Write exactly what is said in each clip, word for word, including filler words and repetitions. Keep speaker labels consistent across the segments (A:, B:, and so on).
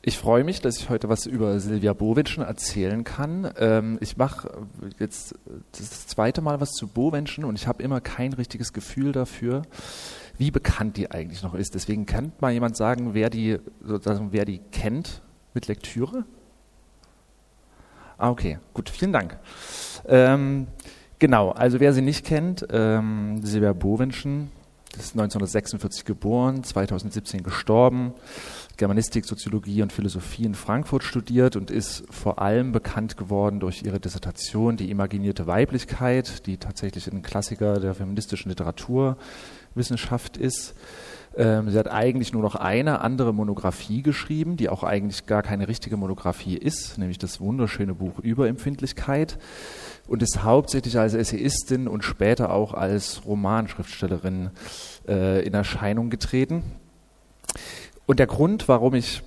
A: Ich freue mich, dass ich heute was über Silvia Bovenschen erzählen kann. Ähm, ich mache jetzt das zweite Mal was zu Bovenschen und ich habe immer kein richtiges Gefühl dafür, wie bekannt die eigentlich noch ist. Deswegen kann mal jemand sagen, wer die, sozusagen, wer die kennt mit Lektüre? Ah, okay, gut, vielen Dank. Ähm, genau, also wer sie nicht kennt, ähm, Silvia Bovenschen ist neunzehnhundertsechsundvierzig geboren, zweitausendsiebzehn gestorben, Germanistik, Soziologie und Philosophie in Frankfurt studiert und ist vor allem bekannt geworden durch ihre Dissertation Die imaginierte Weiblichkeit, die tatsächlich ein Klassiker der feministischen Literaturwissenschaft ist. Ähm, sie hat eigentlich nur noch eine andere Monographie geschrieben, die auch eigentlich gar keine richtige Monographie ist, nämlich das wunderschöne Buch Überempfindlichkeit, und ist hauptsächlich als Essayistin und später auch als Romanschriftstellerin äh, in Erscheinung getreten. Und der Grund, warum ich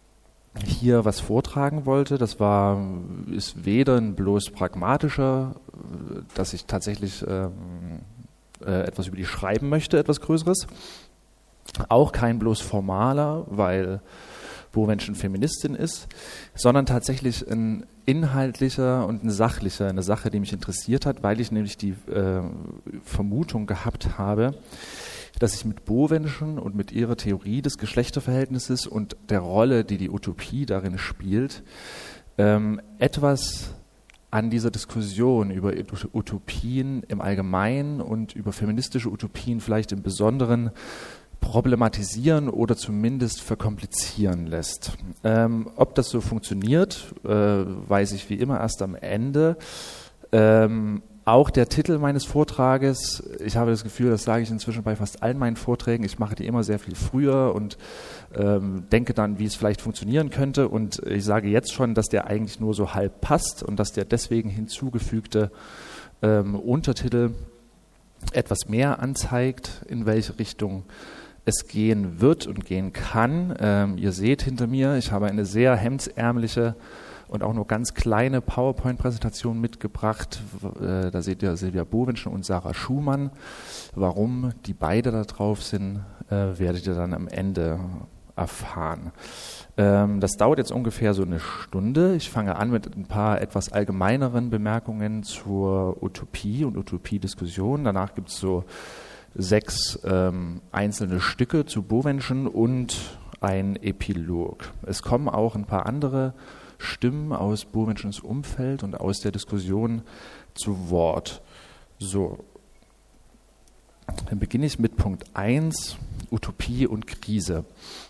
A: hier was vortragen wollte, das war, ist weder ein bloß pragmatischer, dass ich tatsächlich ähm, äh, etwas über die schreiben möchte, etwas Größeres, auch kein bloß formaler, weil Bovenschen Feministin ist, sondern tatsächlich ein inhaltlicher und ein sachlicher, eine Sache, die mich interessiert hat, weil ich nämlich die äh, Vermutung gehabt habe, dass ich mit Bovenschen und mit ihrer Theorie des Geschlechterverhältnisses und der Rolle, die die Utopie darin spielt, ähm, etwas an dieser Diskussion über Utopien im Allgemeinen und über feministische Utopien vielleicht im Besonderen problematisieren oder zumindest verkomplizieren lässt. Ähm, ob das so funktioniert, äh, weiß ich wie immer erst am Ende. Ähm, Auch der Titel meines Vortrages, ich habe das Gefühl, das sage ich inzwischen bei fast allen meinen Vorträgen, ich mache die immer sehr viel früher und ähm, denke dann, wie es vielleicht funktionieren könnte, und ich sage jetzt schon, dass der eigentlich nur so halb passt und dass der deswegen hinzugefügte ähm, Untertitel etwas mehr anzeigt, in welche Richtung es gehen wird und gehen kann. Ähm, ihr seht hinter mir, ich habe eine sehr hemdsärmeliche und auch nur ganz kleine PowerPoint-Präsentation mitgebracht. Äh, da seht ihr Silvia Bovenschen und Sarah Schumann. Warum die beide da drauf sind, äh, werdet ihr dann am Ende erfahren. Ähm, das dauert jetzt ungefähr so eine Stunde. Ich fange an mit ein paar etwas allgemeineren Bemerkungen zur Utopie und Utopiediskussion. Danach gibt es so sechs ähm, einzelne Stücke zu Bovenschen und ein Epilog. Es kommen auch ein paar andere Stimmen aus Bovenschens Umfeld und aus der Diskussion zu Wort. So, dann beginne ich mit Punkt eins, Utopie und Krise.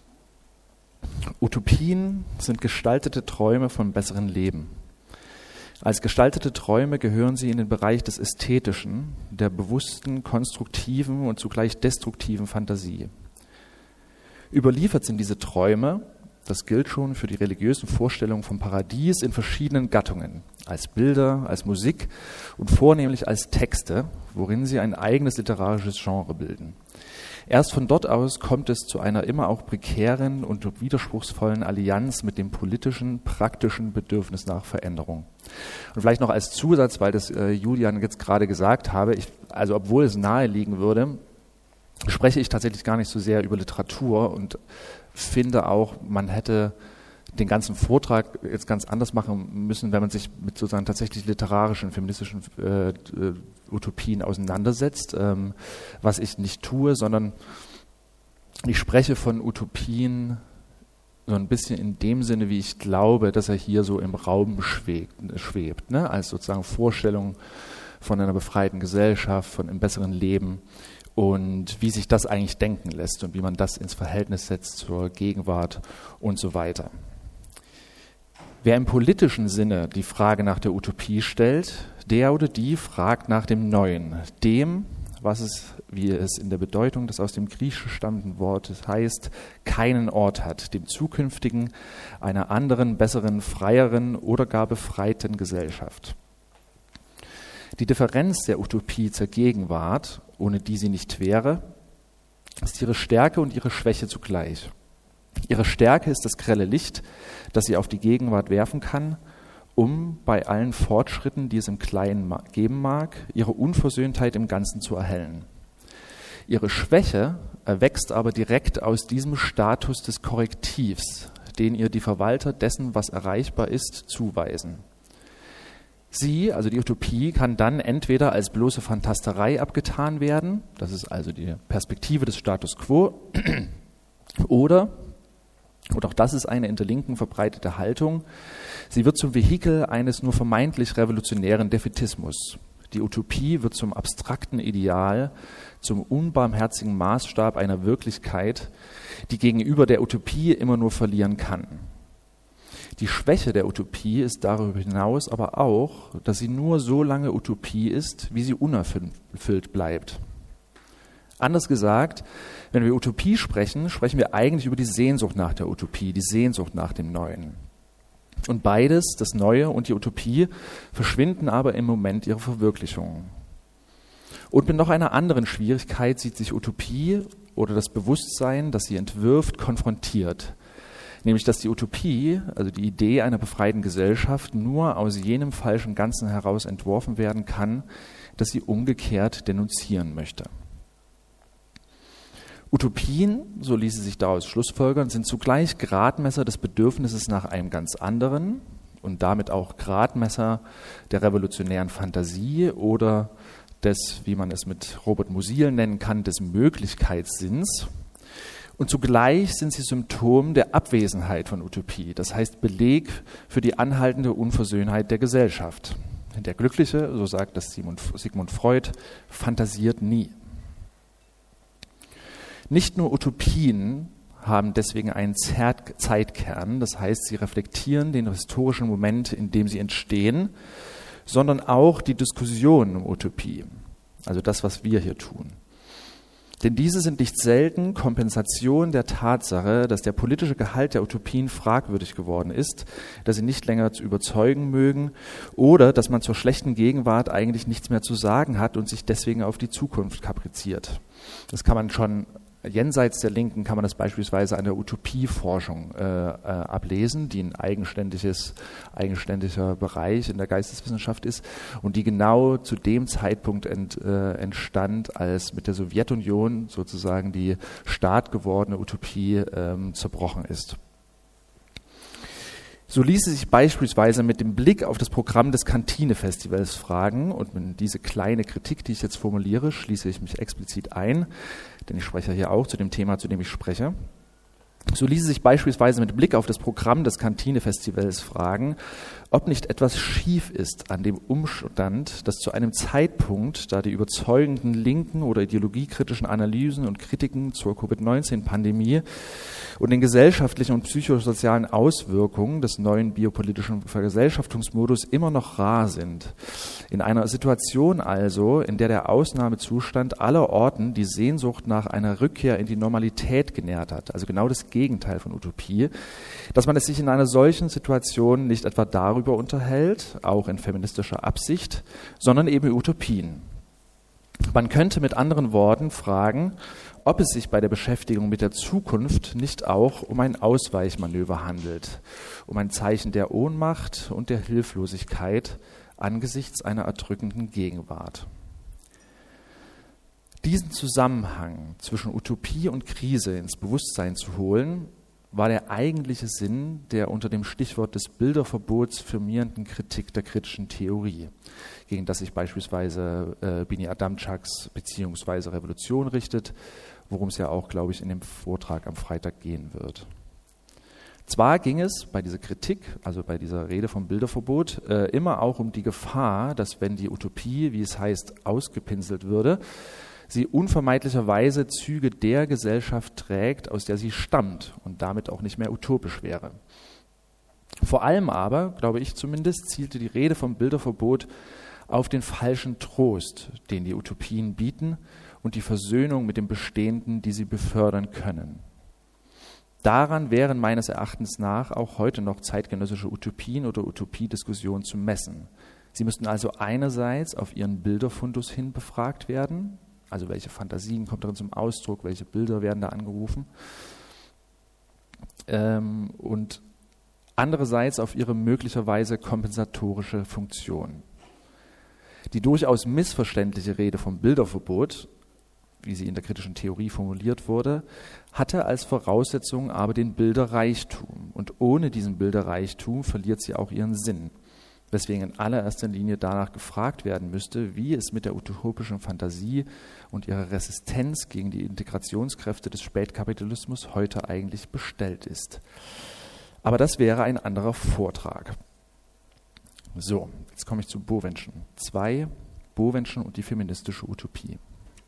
A: Utopien sind gestaltete Träume von besseren Leben. Als gestaltete Träume gehören sie in den Bereich des Ästhetischen, der bewussten, konstruktiven und zugleich destruktiven Fantasie. Überliefert sind diese Träume, das gilt schon für die religiösen Vorstellungen vom Paradies, in verschiedenen Gattungen, als Bilder, als Musik und vornehmlich als Texte, worin sie ein eigenes literarisches Genre bilden. Erst von dort aus kommt es zu einer immer auch prekären und widerspruchsvollen Allianz mit dem politischen, praktischen Bedürfnis nach Veränderung. Und vielleicht noch als Zusatz, weil das äh, Julian jetzt gerade gesagt habe, ich, also obwohl es nahe liegen würde, spreche ich tatsächlich gar nicht so sehr über Literatur und finde auch, man hätte den ganzen Vortrag jetzt ganz anders machen müssen, wenn man sich mit sozusagen tatsächlich literarischen, feministischen äh, Utopien auseinandersetzt, ähm, was ich nicht tue, sondern ich spreche von Utopien so ein bisschen in dem Sinne, wie ich glaube, dass er hier so im Raum schwebt, schwebt, ne? Als sozusagen Vorstellung von einer befreiten Gesellschaft, von einem besseren Leben. Und wie sich das eigentlich denken lässt und wie man das ins Verhältnis setzt zur Gegenwart und so weiter. Wer im politischen Sinne die Frage nach der Utopie stellt, der oder die fragt nach dem Neuen, dem, was es, wie es in der Bedeutung des aus dem Griechischen stammenden Wortes heißt, keinen Ort hat, dem Zukünftigen, einer anderen, besseren, freieren oder gar befreiten Gesellschaft. Die Differenz der Utopie zur Gegenwart, ohne die sie nicht wäre, ist ihre Stärke und ihre Schwäche zugleich. Ihre Stärke ist das grelle Licht, das sie auf die Gegenwart werfen kann, um bei allen Fortschritten, die es im Kleinen geben mag, ihre Unversöhntheit im Ganzen zu erhellen. Ihre Schwäche erwächst aber direkt aus diesem Status des Korrektivs, den ihr die Verwalter dessen, was erreichbar ist, zuweisen. Sie, also die Utopie, kann dann entweder als bloße Fantasterei abgetan werden, das ist also die Perspektive des Status quo, oder, und auch das ist eine in der Linken verbreitete Haltung, sie wird zum Vehikel eines nur vermeintlich revolutionären Defätismus. Die Utopie wird zum abstrakten Ideal, zum unbarmherzigen Maßstab einer Wirklichkeit, die gegenüber der Utopie immer nur verlieren kann. Die Schwäche der Utopie ist darüber hinaus aber auch, dass sie nur so lange Utopie ist, wie sie unerfüllt bleibt. Anders gesagt, wenn wir Utopie sprechen, sprechen wir eigentlich über die Sehnsucht nach der Utopie, die Sehnsucht nach dem Neuen. Und beides, das Neue und die Utopie, verschwinden aber im Moment ihrer Verwirklichung. Und mit noch einer anderen Schwierigkeit sieht sich Utopie oder das Bewusstsein, das sie entwirft, konfrontiert. Nämlich, dass die Utopie, also die Idee einer befreiten Gesellschaft, nur aus jenem falschen Ganzen heraus entworfen werden kann, das sie umgekehrt denunzieren möchte. Utopien, so ließe sich daraus schlussfolgern, sind zugleich Gradmesser des Bedürfnisses nach einem ganz anderen und damit auch Gradmesser der revolutionären Fantasie oder des, wie man es mit Robert Musil nennen kann, des Möglichkeitssinns. Und zugleich sind sie Symptom der Abwesenheit von Utopie, das heißt Beleg für die anhaltende Unversöhnheit der Gesellschaft. Der Glückliche, so sagt das Sigmund Freud, fantasiert nie. Nicht nur Utopien haben deswegen einen Zeitkern, das heißt, sie reflektieren den historischen Moment, in dem sie entstehen, sondern auch die Diskussion um Utopie, also das, was wir hier tun. Denn diese sind nicht selten Kompensation der Tatsache, dass der politische Gehalt der Utopien fragwürdig geworden ist, dass sie nicht länger zu überzeugen mögen oder dass man zur schlechten Gegenwart eigentlich nichts mehr zu sagen hat und sich deswegen auf die Zukunft kapriziert. Das kann man schon jenseits der Linken, kann man das beispielsweise an der Utopieforschung äh, äh, ablesen, die ein eigenständiges, eigenständiger Bereich in der Geisteswissenschaft ist und die genau zu dem Zeitpunkt ent, äh, entstand, als mit der Sowjetunion sozusagen die startgewordene Utopie ähm, zerbrochen ist. So ließe sich beispielsweise mit dem Blick auf das Programm des Kantine-Festivals fragen, und mit diese kleine Kritik, die ich jetzt formuliere, schließe ich mich explizit ein, denn ich spreche hier auch zu dem Thema, zu dem ich spreche. So ließe sich beispielsweise mit Blick auf das Programm des Kantine-Festivals fragen, ob nicht etwas schief ist an dem Umstand, dass zu einem Zeitpunkt, da die überzeugenden linken oder ideologiekritischen Analysen und Kritiken zur Covid neunzehn Pandemie und den gesellschaftlichen und psychosozialen Auswirkungen des neuen biopolitischen Vergesellschaftungsmodus immer noch rar sind. In einer Situation also, in der der Ausnahmezustand allerorten die Sehnsucht nach einer Rückkehr in die Normalität genährt hat, also genau das Gegenteil von Utopie, dass man es sich in einer solchen Situation nicht etwa darüber unterhält, auch in feministischer Absicht, sondern eben Utopien. Man könnte mit anderen Worten fragen, ob es sich bei der Beschäftigung mit der Zukunft nicht auch um ein Ausweichmanöver handelt, um ein Zeichen der Ohnmacht und der Hilflosigkeit angesichts einer erdrückenden Gegenwart. Diesen Zusammenhang zwischen Utopie und Krise ins Bewusstsein zu holen, war der eigentliche Sinn der unter dem Stichwort des Bilderverbots firmierenden Kritik der kritischen Theorie, gegen das sich beispielsweise äh, Bini Adamczaks beziehungsweise Revolution richtet, worum es ja auch, glaube ich, in dem Vortrag am Freitag gehen wird. Zwar ging es bei dieser Kritik, also bei dieser Rede vom Bilderverbot, äh, immer auch um die Gefahr, dass wenn die Utopie, wie es heißt, ausgepinselt würde, sie unvermeidlicherweise Züge der Gesellschaft trägt, aus der sie stammt und damit auch nicht mehr utopisch wäre. Vor allem aber, glaube ich zumindest, zielte die Rede vom Bilderverbot auf den falschen Trost, den die Utopien bieten und die Versöhnung mit dem Bestehenden, die sie befördern können. Daran wären meines Erachtens nach auch heute noch zeitgenössische Utopien oder Utopiediskussionen zu messen. Sie müssten also einerseits auf ihren Bilderfundus hin befragt werden, also welche Fantasien kommt darin zum Ausdruck, welche Bilder werden da angerufen, ähm, und andererseits auf ihre möglicherweise kompensatorische Funktion. Die durchaus missverständliche Rede vom Bilderverbot wie sie in der kritischen Theorie formuliert wurde, hatte als Voraussetzung aber den Bilderreichtum. Und ohne diesen Bilderreichtum verliert sie auch ihren Sinn. Weswegen in allererster Linie danach gefragt werden müsste, wie es mit der utopischen Fantasie und ihrer Resistenz gegen die Integrationskräfte des Spätkapitalismus heute eigentlich bestellt ist. Aber das wäre ein anderer Vortrag. So, jetzt komme ich zu Bovenschen. Zwei, Bovenschen und die feministische Utopie.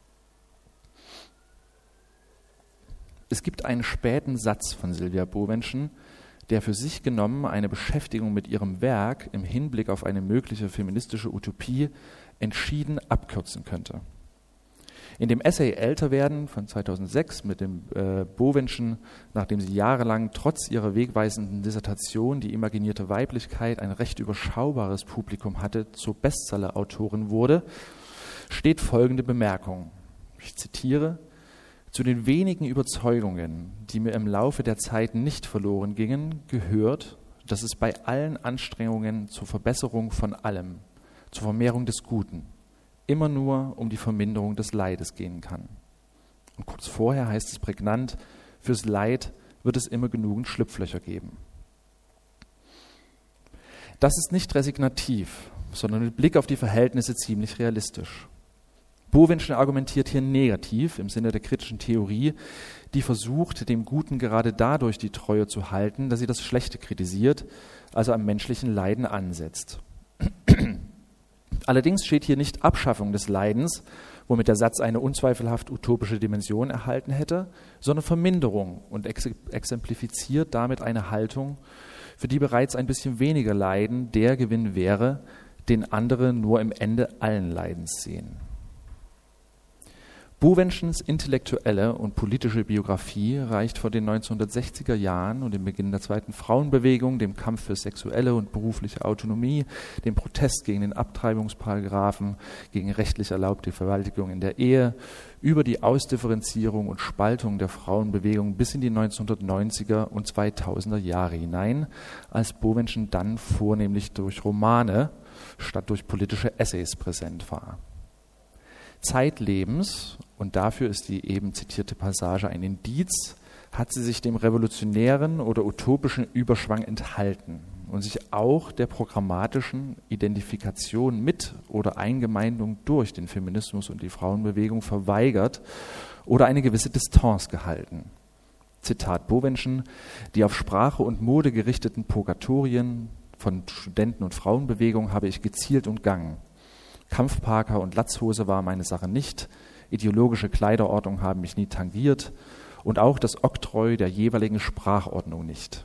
A: Es gibt einen späten Satz von Sylvia Bovenschen, der für sich genommen eine Beschäftigung mit ihrem Werk im Hinblick auf eine mögliche feministische Utopie entschieden abkürzen könnte. In dem Essay Älter werden von zweitausendsechs mit dem äh, Bovenschen, nachdem sie jahrelang trotz ihrer wegweisenden Dissertation die imaginierte Weiblichkeit ein recht überschaubares Publikum hatte, zur Bestseller-Autorin wurde, steht folgende Bemerkung. Ich zitiere: Zu den wenigen Überzeugungen, die mir im Laufe der Zeit nicht verloren gingen, gehört, dass es bei allen Anstrengungen zur Verbesserung von allem, zur Vermehrung des Guten, immer nur um die Verminderung des Leides gehen kann. Und kurz vorher heißt es prägnant, fürs Leid wird es immer genügend Schlupflöcher geben. Das ist nicht resignativ, sondern mit Blick auf die Verhältnisse ziemlich realistisch. Bovenschen argumentiert hier negativ im Sinne der kritischen Theorie, die versucht, dem Guten gerade dadurch die Treue zu halten, dass sie das Schlechte kritisiert, also am menschlichen Leiden ansetzt. Allerdings steht hier nicht Abschaffung des Leidens, womit der Satz eine unzweifelhaft utopische Dimension erhalten hätte, sondern Verminderung und ex- exemplifiziert damit eine Haltung, für die bereits ein bisschen weniger Leiden der Gewinn wäre, den andere nur im Ende allen Leidens sehen. Bovenschens intellektuelle und politische Biografie reicht von den neunzehnhundertsechziger Jahren und dem Beginn der zweiten Frauenbewegung, dem Kampf für sexuelle und berufliche Autonomie, dem Protest gegen den Abtreibungsparagraphen, gegen rechtlich erlaubte Vergewaltigung in der Ehe, über die Ausdifferenzierung und Spaltung der Frauenbewegung bis in die neunzehnhundertneunziger und zweitausender Jahre hinein, als Bovenschen dann vornehmlich durch Romane statt durch politische Essays präsent war. Zeitlebens, und dafür ist die eben zitierte Passage ein Indiz, hat sie sich dem revolutionären oder utopischen Überschwang enthalten und sich auch der programmatischen Identifikation mit oder Eingemeindung durch den Feminismus und die Frauenbewegung verweigert oder eine gewisse Distanz gehalten. Zitat Bovenschen: Die auf Sprache und Mode gerichteten Purgatorien von Studenten- und Frauenbewegung habe ich gezielt umgangen. Kampfparker und Latzhose war meine Sache nicht, ideologische Kleiderordnung haben mich nie tangiert und auch das Oktroi der jeweiligen Sprachordnung nicht.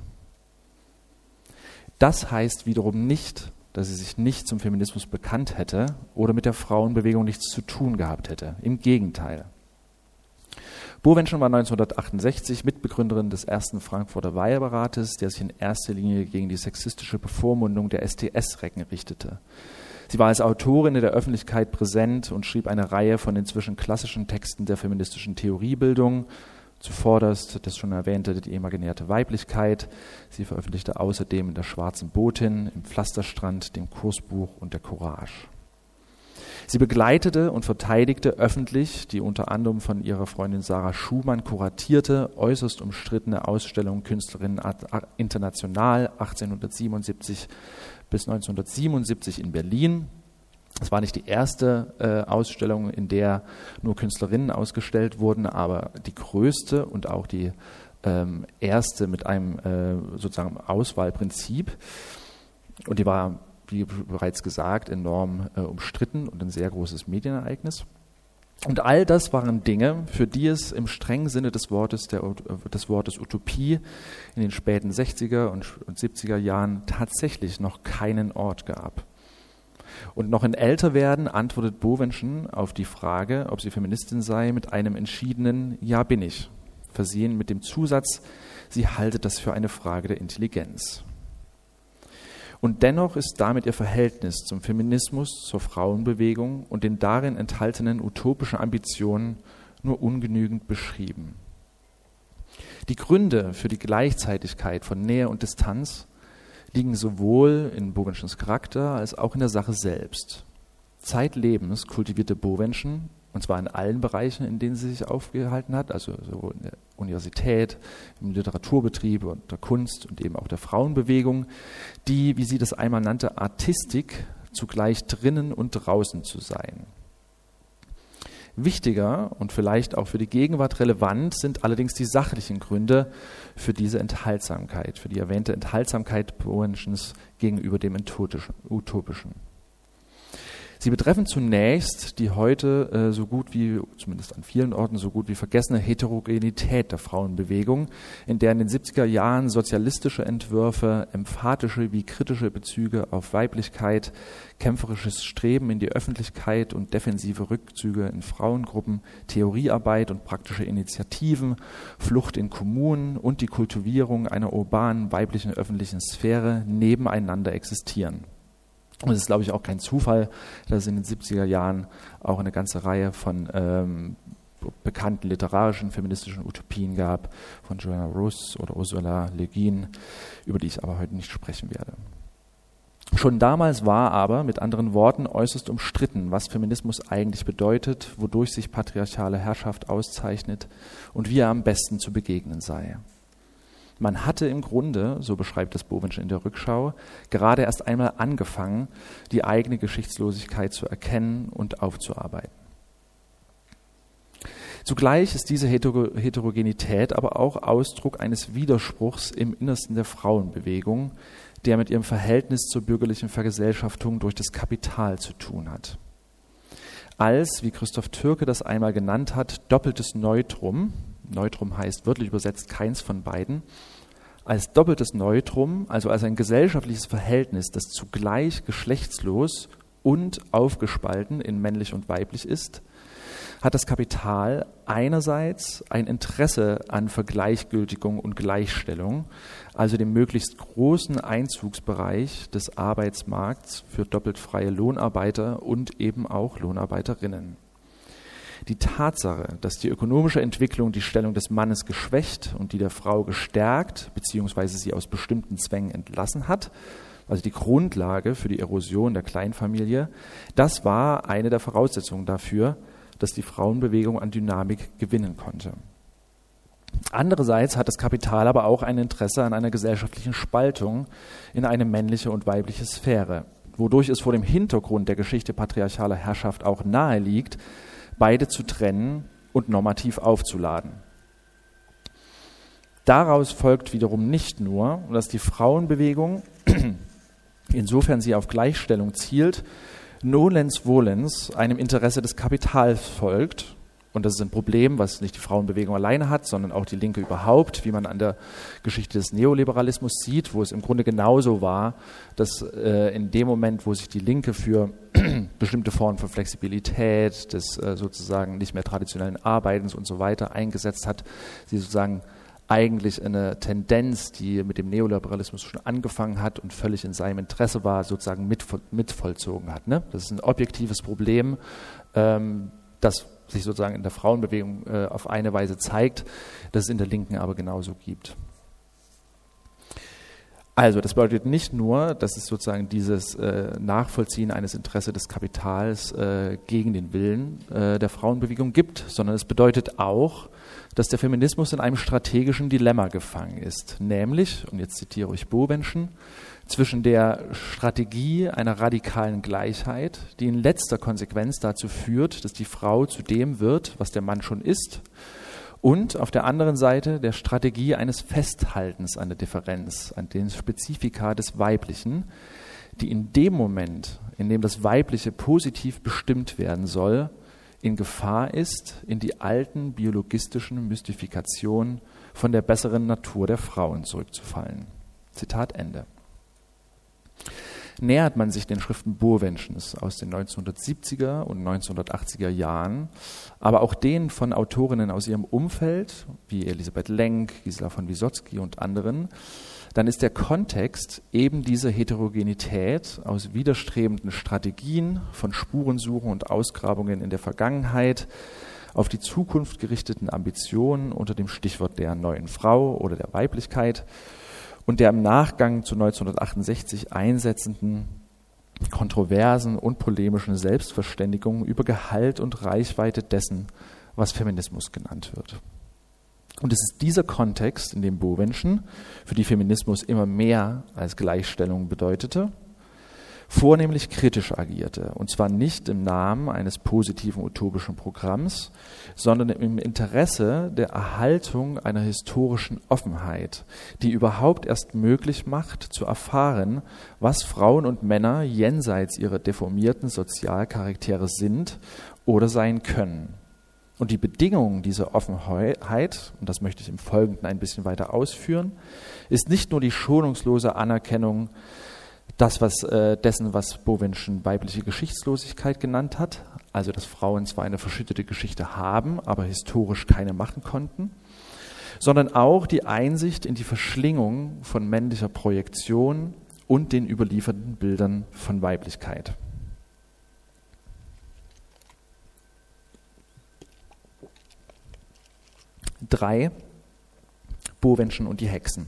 A: Das heißt wiederum nicht, dass sie sich nicht zum Feminismus bekannt hätte oder mit der Frauenbewegung nichts zu tun gehabt hätte. Im Gegenteil. Bovenschen war neunzehnhundertachtundsechzig Mitbegründerin des ersten Frankfurter Weiherberates, der sich in erster Linie gegen die sexistische Bevormundung der S T S-Recken richtete. Sie war als Autorin in der Öffentlichkeit präsent und schrieb eine Reihe von inzwischen klassischen Texten der feministischen Theoriebildung, zuvorderst das schon erwähnte Die imaginierte Weiblichkeit. Sie veröffentlichte außerdem in der Schwarzen Botin, im Pflasterstrand, dem Kursbuch und der Courage. Sie begleitete und verteidigte öffentlich die unter anderem von ihrer Freundin Sarah Schumann kuratierte, äußerst umstrittene Ausstellung Künstlerinnen International achtzehnhundertsiebenundsiebzig bis neunzehnhundertsiebenundsiebzig in Berlin. Es war nicht die erste äh, Ausstellung, in der nur Künstlerinnen ausgestellt wurden, aber die größte und auch die ähm, erste mit einem äh, sozusagen Auswahlprinzip. Und die war, wie bereits gesagt, enorm äh, umstritten und ein sehr großes Medienereignis. Und all das waren Dinge, für die es im strengen Sinne des Wortes, der, des Wortes Utopie in den späten sechziger und siebziger Jahren tatsächlich noch keinen Ort gab. Und noch in Älterwerden antwortet Bovenschen auf die Frage, ob sie Feministin sei, mit einem entschiedenen Ja bin ich, versehen mit dem Zusatz, sie halte das für eine Frage der Intelligenz. Und dennoch ist damit ihr Verhältnis zum Feminismus, zur Frauenbewegung und den darin enthaltenen utopischen Ambitionen nur ungenügend beschrieben. Die Gründe für die Gleichzeitigkeit von Nähe und Distanz liegen sowohl in Bovenschens Charakter als auch in der Sache selbst. Zeitlebens kultivierte Bovenschen, Und zwar in allen Bereichen, in denen sie sich aufgehalten hat, also sowohl in der Universität, im Literaturbetrieb und der Kunst und eben auch der Frauenbewegung, die, wie sie das einmal nannte, Artistik, zugleich drinnen und draußen zu sein. Wichtiger und vielleicht auch für die Gegenwart relevant sind allerdings die sachlichen Gründe für diese Enthaltsamkeit, für die erwähnte Enthaltsamkeit Bovenschens gegenüber dem Utopischen. Sie betreffen zunächst die heute äh, so gut wie, zumindest an vielen Orten, so gut wie vergessene Heterogenität der Frauenbewegung, in der in den siebziger Jahren sozialistische Entwürfe, emphatische wie kritische Bezüge auf Weiblichkeit, kämpferisches Streben in die Öffentlichkeit und defensive Rückzüge in Frauengruppen, Theoriearbeit und praktische Initiativen, Flucht in Kommunen und die Kultivierung einer urbanen weiblichen öffentlichen Sphäre nebeneinander existieren. Und es ist, glaube ich, auch kein Zufall, dass es in den siebziger Jahren auch eine ganze Reihe von ähm, bekannten literarischen, feministischen Utopien gab, von Joanna Russ oder Ursula Le Guin, über die ich aber heute nicht sprechen werde. Schon damals war aber, mit anderen Worten, äußerst umstritten, was Feminismus eigentlich bedeutet, wodurch sich patriarchale Herrschaft auszeichnet und wie er am besten zu begegnen sei. Man hatte im Grunde, so beschreibt das Bovenschen in der Rückschau, gerade erst einmal angefangen, die eigene Geschichtslosigkeit zu erkennen und aufzuarbeiten. Zugleich ist diese Heterogenität aber auch Ausdruck eines Widerspruchs im Innersten der Frauenbewegung, der mit ihrem Verhältnis zur bürgerlichen Vergesellschaftung durch das Kapital zu tun hat. Als, wie Christoph Türke das einmal genannt hat, doppeltes Neutrum, Neutrum heißt wörtlich übersetzt keins von beiden, als doppeltes Neutrum, also als ein gesellschaftliches Verhältnis, das zugleich geschlechtslos und aufgespalten in männlich und weiblich ist, hat das Kapital einerseits ein Interesse an Vergleichgültigung und Gleichstellung, also dem möglichst großen Einzugsbereich des Arbeitsmarkts für doppelt freie Lohnarbeiter und eben auch Lohnarbeiterinnen. Die Tatsache, dass die ökonomische Entwicklung die Stellung des Mannes geschwächt und die der Frau gestärkt bzw. sie aus bestimmten Zwängen entlassen hat, also die Grundlage für die Erosion der Kleinfamilie, das war eine der Voraussetzungen dafür, dass die Frauenbewegung an Dynamik gewinnen konnte. Andererseits hat das Kapital aber auch ein Interesse an einer gesellschaftlichen Spaltung in eine männliche und weibliche Sphäre, wodurch es vor dem Hintergrund der Geschichte patriarchaler Herrschaft auch nahe liegt, beide zu trennen und normativ aufzuladen. Daraus folgt wiederum nicht nur, dass die Frauenbewegung, insofern sie auf Gleichstellung zielt, nolens volens einem Interesse des Kapitals folgt. Und das ist ein Problem, was nicht die Frauenbewegung alleine hat, sondern auch die Linke überhaupt, wie man an der Geschichte des Neoliberalismus sieht, wo es im Grunde genauso war, dass äh, in dem Moment, wo sich die Linke für bestimmte Formen von Flexibilität, des äh, sozusagen nicht mehr traditionellen Arbeitens und so weiter eingesetzt hat, sie sozusagen eigentlich eine Tendenz, die mit dem Neoliberalismus schon angefangen hat und völlig in seinem Interesse war, sozusagen mit, mitvollzogen hat. Ne? Das ist ein objektives Problem, ähm, das sich sozusagen in der Frauenbewegung äh, auf eine Weise zeigt, dass es in der Linken aber genauso gibt. Also das bedeutet nicht nur, dass es sozusagen dieses äh, Nachvollziehen eines Interesses des Kapitals äh, gegen den Willen äh, der Frauenbewegung gibt, sondern es bedeutet auch, dass der Feminismus in einem strategischen Dilemma gefangen ist, nämlich, und jetzt zitiere ich Bovenschen, zwischen der Strategie einer radikalen Gleichheit, die in letzter Konsequenz dazu führt, dass die Frau zu dem wird, was der Mann schon ist, und auf der anderen Seite der Strategie eines Festhaltens an der Differenz, an den Spezifika des Weiblichen, die in dem Moment, in dem das Weibliche positiv bestimmt werden soll, in Gefahr ist, in die alten biologistischen Mystifikationen von der besseren Natur der Frauen zurückzufallen. Zitat Ende. Nähert man sich den Schriften Bovenschens aus den neunzehnhundertsiebziger und neunzehnhundertachtziger Jahren, aber auch denen von Autorinnen aus ihrem Umfeld, wie Elisabeth Lenk, Gisela von Wysotsky und anderen, dann ist der Kontext eben diese Heterogenität aus widerstrebenden Strategien, von Spurensuchen und Ausgrabungen in der Vergangenheit, auf die Zukunft gerichteten Ambitionen unter dem Stichwort der neuen Frau oder der Weiblichkeit und der im Nachgang zu neunzehnhundertachtundsechzig einsetzenden kontroversen und polemischen Selbstverständigung über Gehalt und Reichweite dessen, was Feminismus genannt wird. Und es ist dieser Kontext, in dem Bovenschen, für die Feminismus immer mehr als Gleichstellung bedeutete, vornehmlich kritisch agierte. Und zwar nicht im Namen eines positiven utopischen Programms, sondern im Interesse der Erhaltung einer historischen Offenheit, die überhaupt erst möglich macht, zu erfahren, was Frauen und Männer jenseits ihrer deformierten Sozialcharaktere sind oder sein können. Und die Bedingung dieser Offenheit, und das möchte ich im Folgenden ein bisschen weiter ausführen, ist nicht nur die schonungslose Anerkennung das, was, äh, dessen, was Bovenschen weibliche Geschichtslosigkeit genannt hat, also dass Frauen zwar eine verschüttete Geschichte haben, aber historisch keine machen konnten, sondern auch die Einsicht in die Verschlingung von männlicher Projektion und den überlieferten Bildern von Weiblichkeit. Drei, Bovenschen und die Hexen.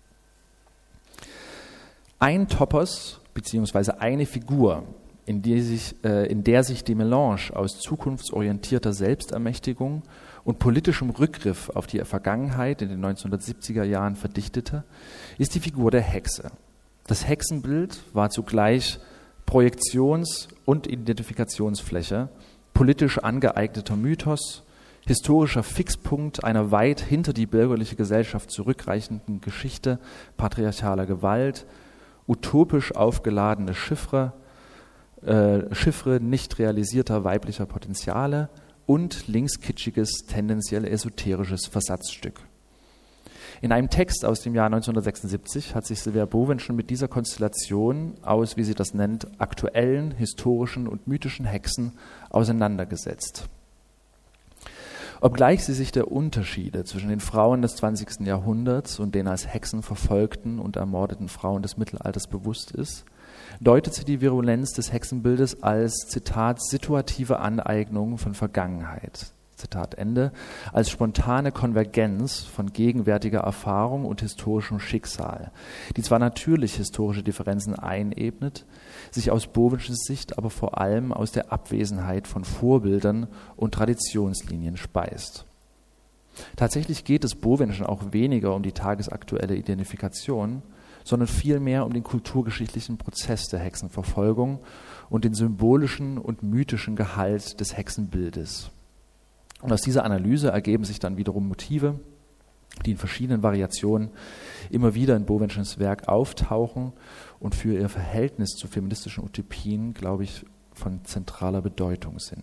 A: Ein Topos, beziehungsweise eine Figur, in, die sich, äh, in der sich die Melange aus zukunftsorientierter Selbstermächtigung und politischem Rückgriff auf die Vergangenheit in den neunzehnhundertsiebziger Jahren verdichtete, ist die Figur der Hexe. Das Hexenbild war zugleich Projektions- und Identifikationsfläche, politisch angeeigneter Mythos, historischer Fixpunkt einer weit hinter die bürgerliche Gesellschaft zurückreichenden Geschichte patriarchaler Gewalt, utopisch aufgeladene Chiffre, äh, Chiffre nicht realisierter weiblicher Potenziale und linkskitschiges, tendenziell esoterisches Versatzstück. In einem Text aus dem Jahr neunzehnhundertsechsundsiebzig hat sich Sylvia Bovenschen mit dieser Konstellation aus, wie sie das nennt, aktuellen, historischen und mythischen Hexen auseinandergesetzt. Obgleich sie sich der Unterschiede zwischen den Frauen des zwanzigsten Jahrhunderts und den als Hexen verfolgten und ermordeten Frauen des Mittelalters bewusst ist, deutet sie die Virulenz des Hexenbildes als, Zitat, situative Aneignung von Vergangenheit, Zitat Ende, als spontane Konvergenz von gegenwärtiger Erfahrung und historischem Schicksal, die zwar natürlich historische Differenzen einebnet, sich aus Bovenschens Sicht aber vor allem aus der Abwesenheit von Vorbildern und Traditionslinien speist. Tatsächlich geht es Bovenschen auch weniger um die tagesaktuelle Identifikation, sondern vielmehr um den kulturgeschichtlichen Prozess der Hexenverfolgung und den symbolischen und mythischen Gehalt des Hexenbildes. Und aus dieser Analyse ergeben sich dann wiederum Motive, die in verschiedenen Variationen immer wieder in Bovenschens Werk auftauchen und für ihr Verhältnis zu feministischen Utopien, glaube ich, von zentraler Bedeutung sind.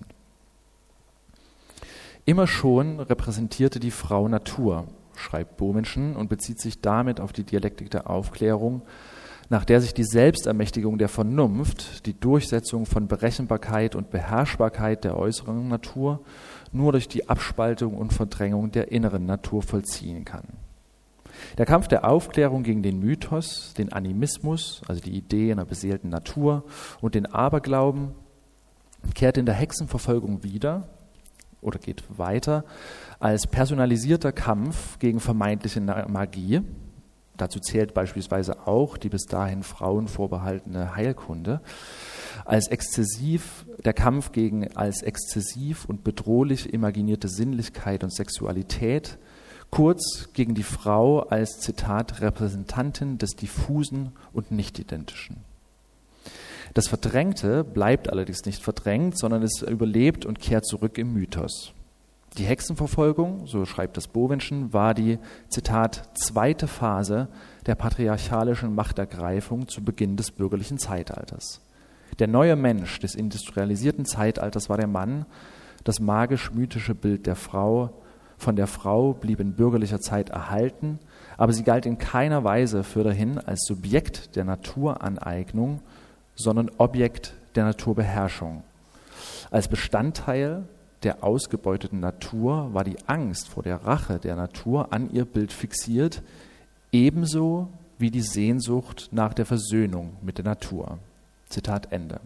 A: Immer schon repräsentierte die Frau Natur, schreibt Bovenschen und bezieht sich damit auf die Dialektik der Aufklärung, nach der sich die Selbstermächtigung der Vernunft, die Durchsetzung von Berechenbarkeit und Beherrschbarkeit der äußeren Natur nur durch die Abspaltung und Verdrängung der inneren Natur vollziehen kann. Der Kampf der Aufklärung gegen den Mythos, den Animismus, also die Idee einer beseelten Natur, und den Aberglauben kehrt in der Hexenverfolgung wieder oder geht weiter als personalisierter Kampf gegen vermeintliche Magie. Dazu zählt beispielsweise auch die bis dahin Frauen vorbehaltene Heilkunde, als exzessiv, der Kampf gegen als exzessiv und bedrohlich imaginierte Sinnlichkeit und Sexualität, kurz gegen die Frau als, Zitat, Repräsentantin des Diffusen und Nicht-Identischen. Das Verdrängte bleibt allerdings nicht verdrängt, sondern es überlebt und kehrt zurück im Mythos. Die Hexenverfolgung, so schreibt das Bovenschen, war die, Zitat, zweite Phase der patriarchalischen Machtergreifung zu Beginn des bürgerlichen Zeitalters. Der neue Mensch des industrialisierten Zeitalters war der Mann. Das magisch-mythische Bild der Frau, von der Frau blieb in bürgerlicher Zeit erhalten, aber sie galt in keiner Weise fürderhin als Subjekt der Naturaneignung, sondern Objekt der Naturbeherrschung. Als Bestandteil der ausgebeuteten Natur war die Angst vor der Rache der Natur an ihr Bild fixiert, ebenso wie die Sehnsucht nach der Versöhnung mit der Natur. Zitat Ende.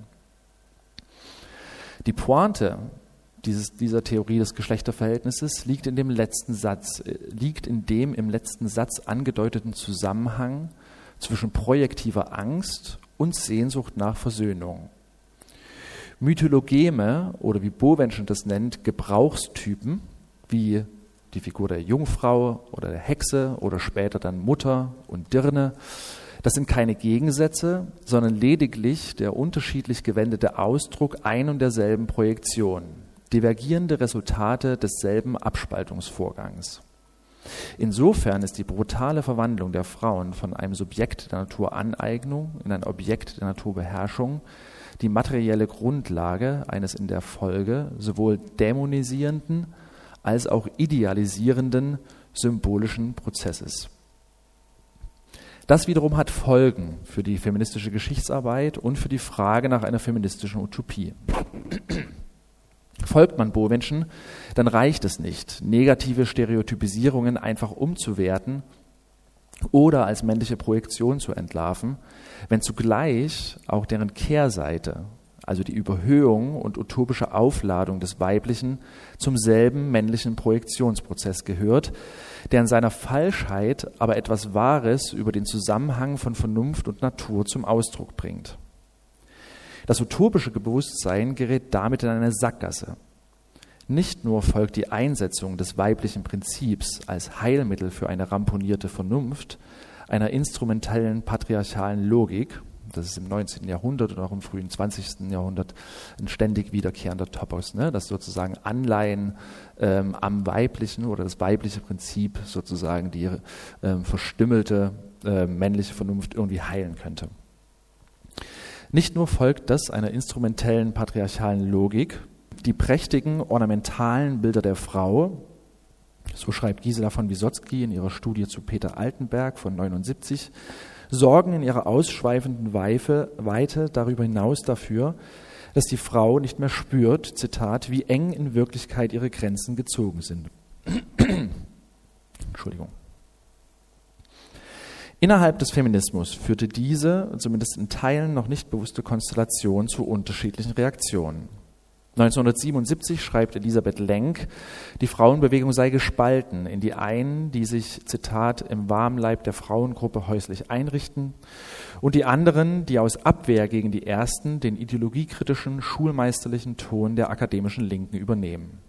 A: Die Pointe dieses, dieser Theorie des Geschlechterverhältnisses liegt in dem letzten Satz, liegt in dem im letzten Satz angedeuteten Zusammenhang zwischen projektiver Angst und Sehnsucht nach Versöhnung. Mythologeme oder wie Bovenschen das nennt, Gebrauchstypen, wie die Figur der Jungfrau oder der Hexe oder später dann Mutter und Dirne, das sind keine Gegensätze, sondern lediglich der unterschiedlich gewendete Ausdruck ein und derselben Projektion, divergierende Resultate desselben Abspaltungsvorgangs. Insofern ist die brutale Verwandlung der Frauen von einem Subjekt der Naturaneignung in ein Objekt der Naturbeherrschung die materielle Grundlage eines in der Folge sowohl dämonisierenden als auch idealisierenden symbolischen Prozesses. Das wiederum hat Folgen für die feministische Geschichtsarbeit und für die Frage nach einer feministischen Utopie. Folgt man Bovenschen, dann reicht es nicht, negative Stereotypisierungen einfach umzuwerten oder als männliche Projektion zu entlarven, wenn zugleich auch deren Kehrseite, also die Überhöhung und utopische Aufladung des Weiblichen, zum selben männlichen Projektionsprozess gehört, der in seiner Falschheit aber etwas Wahres über den Zusammenhang von Vernunft und Natur zum Ausdruck bringt. Das utopische Bewusstsein gerät damit in eine Sackgasse. Nicht nur folgt die Einsetzung des weiblichen Prinzips als Heilmittel für eine ramponierte Vernunft einer instrumentellen patriarchalen Logik, das ist im neunzehnten Jahrhundert und auch im frühen zwanzigsten Jahrhundert ein ständig wiederkehrender Topos, ne? Dass sozusagen Anleihen ähm, am Weiblichen oder das weibliche Prinzip sozusagen die ähm, verstümmelte äh, männliche Vernunft irgendwie heilen könnte. Nicht nur folgt das einer instrumentellen patriarchalen Logik, die prächtigen ornamentalen Bilder der Frau, so schreibt Gisela von Wysotsky in ihrer Studie zu Peter Altenberg von neunundsiebzig, sorgen in ihrer ausschweifenden Weife, Weite darüber hinaus dafür, dass die Frau nicht mehr spürt, Zitat, wie eng in Wirklichkeit ihre Grenzen gezogen sind. Entschuldigung. Innerhalb des Feminismus führte diese, zumindest in Teilen noch nicht bewusste Konstellation zu unterschiedlichen Reaktionen. neunzehnhundertsiebenundsiebzig schreibt Elisabeth Lenk, die Frauenbewegung sei gespalten in die einen, die sich, Zitat, im warmen Leib der Frauengruppe häuslich einrichten, und die anderen, die aus Abwehr gegen die ersten den ideologiekritischen, schulmeisterlichen Ton der akademischen Linken übernehmen.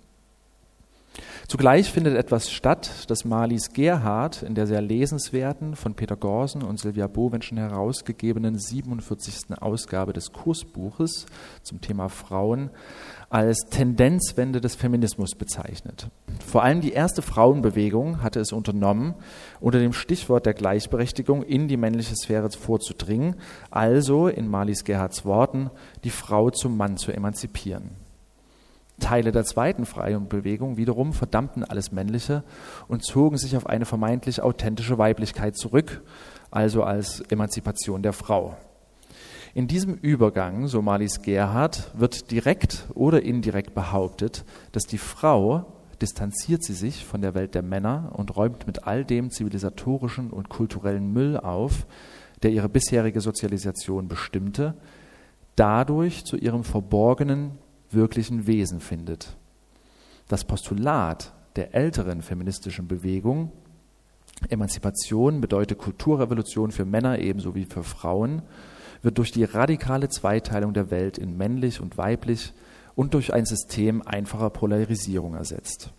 A: Zugleich findet etwas statt, das Marlies Gerhardt in der sehr lesenswerten, von Peter Gorsen und Sylvia Bovenschen herausgegebenen siebenundvierzigsten Ausgabe des Kursbuches zum Thema Frauen als Tendenzwende des Feminismus bezeichnet. Vor allem die erste Frauenbewegung hatte es unternommen, unter dem Stichwort der Gleichberechtigung in die männliche Sphäre vorzudringen, also in Marlies Gerhardts Worten, die Frau zum Mann zu emanzipieren. Teile der zweiten Frauenbewegung wiederum verdammten alles Männliche und zogen sich auf eine vermeintlich authentische Weiblichkeit zurück, also als Emanzipation der Frau. In diesem Übergang, so Marlies Gerhardt, wird direkt oder indirekt behauptet, dass die Frau, distanziert sie sich von der Welt der Männer und räumt mit all dem zivilisatorischen und kulturellen Müll auf, der ihre bisherige Sozialisation bestimmte, dadurch zu ihrem verborgenen, wirklichen Wesen findet. Das Postulat der älteren feministischen Bewegung, Emanzipation bedeutet Kulturrevolution für Männer ebenso wie für Frauen, wird durch die radikale Zweiteilung der Welt in männlich und weiblich und durch ein System einfacher Polarisierung ersetzt.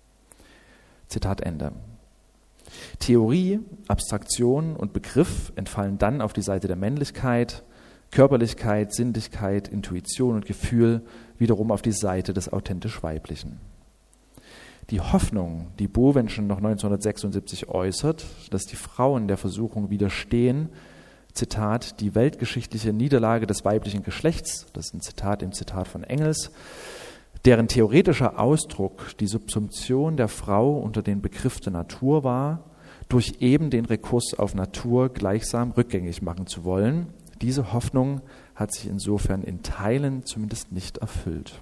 A: Zitat Ende. Theorie, Abstraktion und Begriff entfallen dann auf die Seite der Männlichkeit, Körperlichkeit, Sinnlichkeit, Intuition und Gefühl wiederum auf die Seite des authentisch Weiblichen. Die Hoffnung, die Bovenschen noch neunzehnhundertsechsundsiebzig äußert, dass die Frauen der Versuchung widerstehen, Zitat, die weltgeschichtliche Niederlage des weiblichen Geschlechts, das ist ein Zitat im Zitat von Engels, deren theoretischer Ausdruck die Subsumption der Frau unter den Begriff der Natur war, durch eben den Rekurs auf Natur gleichsam rückgängig machen zu wollen. Diese Hoffnung hat sich insofern in Teilen zumindest nicht erfüllt.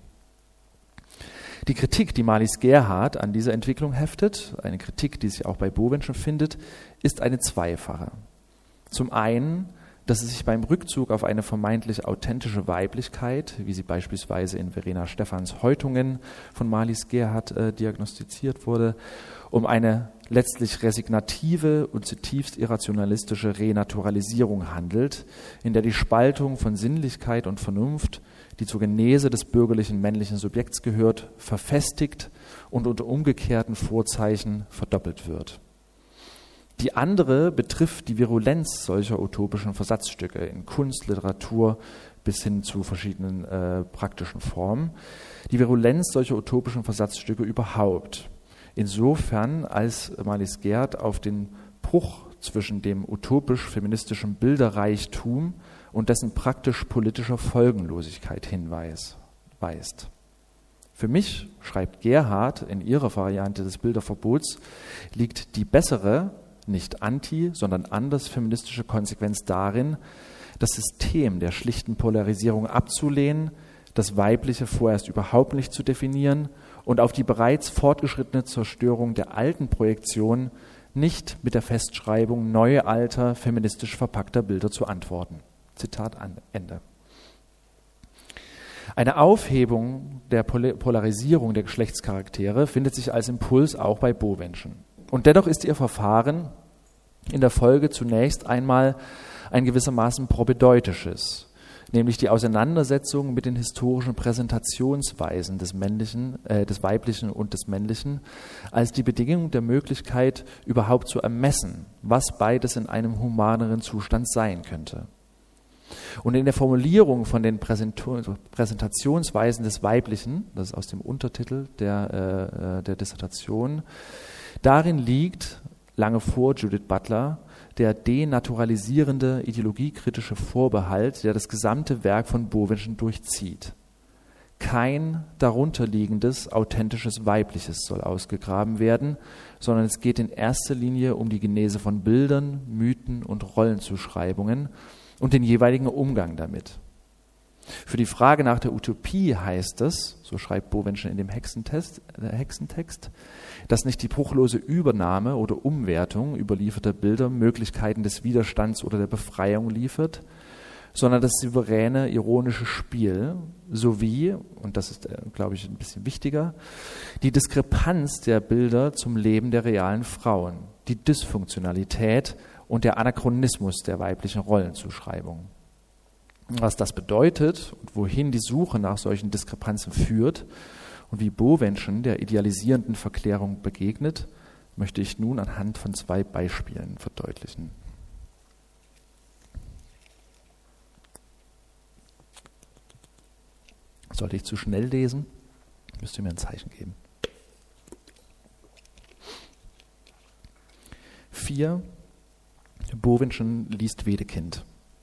A: Die Kritik, die Marlies Gerhardt an dieser Entwicklung heftet, eine Kritik, die sich auch bei Bovenschen findet, ist eine zweifache. Zum einen, dass es sich beim Rückzug auf eine vermeintlich authentische Weiblichkeit, wie sie beispielsweise in Verena Stephans Häutungen von Marlies Gerhardt äh, diagnostiziert wurde, um eine letztlich resignative und zutiefst irrationalistische Renaturalisierung handelt, in der die Spaltung von Sinnlichkeit und Vernunft, die zur Genese des bürgerlichen männlichen Subjekts gehört, verfestigt und unter umgekehrten Vorzeichen verdoppelt wird. Die andere betrifft die Virulenz solcher utopischen Versatzstücke in Kunst, Literatur bis hin zu verschiedenen äh, praktischen Formen. Die Virulenz solcher utopischen Versatzstücke überhaupt. Insofern, als Marlies Gerhardt auf den Bruch zwischen dem utopisch-feministischen Bilderreichtum und dessen praktisch-politischer Folgenlosigkeit hinweist. Für mich, schreibt Gerhardt in ihrer Variante des Bilderverbots, liegt die bessere, nicht anti, sondern anders feministische Konsequenz darin, das System der schlichten Polarisierung abzulehnen, das Weibliche vorerst überhaupt nicht zu definieren und auf die bereits fortgeschrittene Zerstörung der alten Projektion nicht mit der Festschreibung neue alter feministisch verpackter Bilder zu antworten. Zitat Ende. Eine Aufhebung der Polarisierung der Geschlechtscharaktere findet sich als Impuls auch bei Bovenschen. Und dennoch ist ihr Verfahren in der Folge zunächst einmal ein gewissermaßen propedeutisches, nämlich die Auseinandersetzung mit den historischen Präsentationsweisen des männlichen, äh, des Weiblichen und des Männlichen als die Bedingung der Möglichkeit, überhaupt zu ermessen, was beides in einem humaneren Zustand sein könnte. Und in der Formulierung von den Präsentationsweisen des Weiblichen, das ist aus dem Untertitel der, äh, der Dissertation, darin liegt, lange vor Judith Butler, der denaturalisierende, ideologiekritische Vorbehalt, der das gesamte Werk von Bovenschen durchzieht. Kein darunterliegendes, authentisches Weibliches soll ausgegraben werden, sondern es geht in erster Linie um die Genese von Bildern, Mythen und Rollenzuschreibungen und den jeweiligen Umgang damit. Für die Frage nach der Utopie heißt es, so schreibt Bovenschen in dem Hexentest, äh, Hexentext, dass nicht die bruchlose Übernahme oder Umwertung überlieferter Bilder Möglichkeiten des Widerstands oder der Befreiung liefert, sondern das souveräne, ironische Spiel sowie, und das ist, äh, glaube ich, ein bisschen wichtiger, die Diskrepanz der Bilder zum Leben der realen Frauen, die Dysfunktionalität und der Anachronismus der weiblichen Rollenzuschreibung. Was das bedeutet und wohin die Suche nach solchen Diskrepanzen führt und wie Bovenschen der idealisierenden Verklärung begegnet, möchte ich nun anhand von zwei Beispielen verdeutlichen. Sollte ich zu schnell lesen, müsst ihr mir ein Zeichen geben. Vier. Bovenschen liest Wedekind.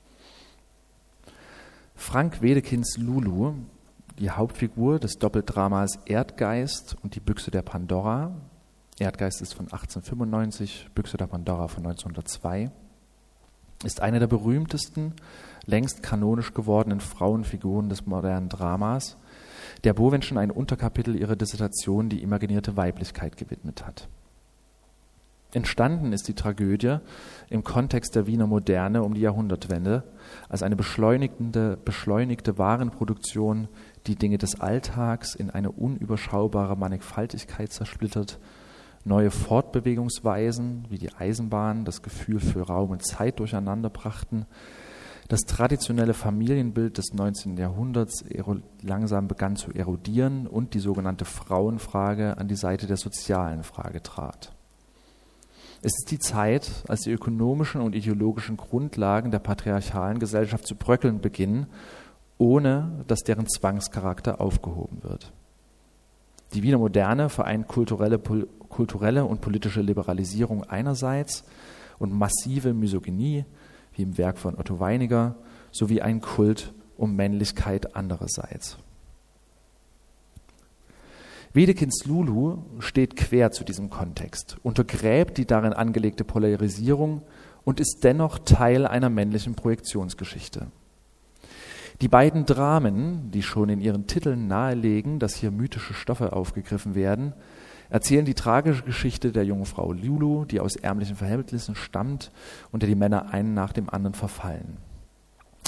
A: Frank Wedekinds Lulu, die Hauptfigur des Doppeldramas Erdgeist und die Büchse der Pandora. Erdgeist ist von achtzehnhundertfünfundneunzig, Büchse der Pandora von neunzehnhundertzwei, ist eine der berühmtesten, längst kanonisch gewordenen Frauenfiguren des modernen Dramas, der Bovenschen ein Unterkapitel ihrer Dissertation Die imaginierte Weiblichkeit gewidmet hat. Entstanden ist die Tragödie im Kontext der Wiener Moderne um die Jahrhundertwende als eine beschleunigende, beschleunigte Warenproduktion, die Dinge des Alltags in eine unüberschaubare Mannigfaltigkeit zersplittert, neue Fortbewegungsweisen wie die Eisenbahn das Gefühl für Raum und Zeit durcheinander brachten, das traditionelle Familienbild des neunzehnten Jahrhunderts langsam begann zu erodieren und die sogenannte Frauenfrage an die Seite der sozialen Frage trat. Es ist die Zeit, als die ökonomischen und ideologischen Grundlagen der patriarchalen Gesellschaft zu bröckeln beginnen, ohne dass deren Zwangscharakter aufgehoben wird. Die Wiener Moderne vereint kulturelle, kulturelle und politische Liberalisierung einerseits und massive Misogynie, wie im Werk von Otto Weiniger, sowie einen Kult um Männlichkeit andererseits. Wedekinds Lulu steht quer zu diesem Kontext, untergräbt die darin angelegte Polarisierung und ist dennoch Teil einer männlichen Projektionsgeschichte. Die beiden Dramen, die schon in ihren Titeln nahelegen, dass hier mythische Stoffe aufgegriffen werden, erzählen die tragische Geschichte der jungen Frau Lulu, die aus ärmlichen Verhältnissen stammt und der die Männer einen nach dem anderen verfallen.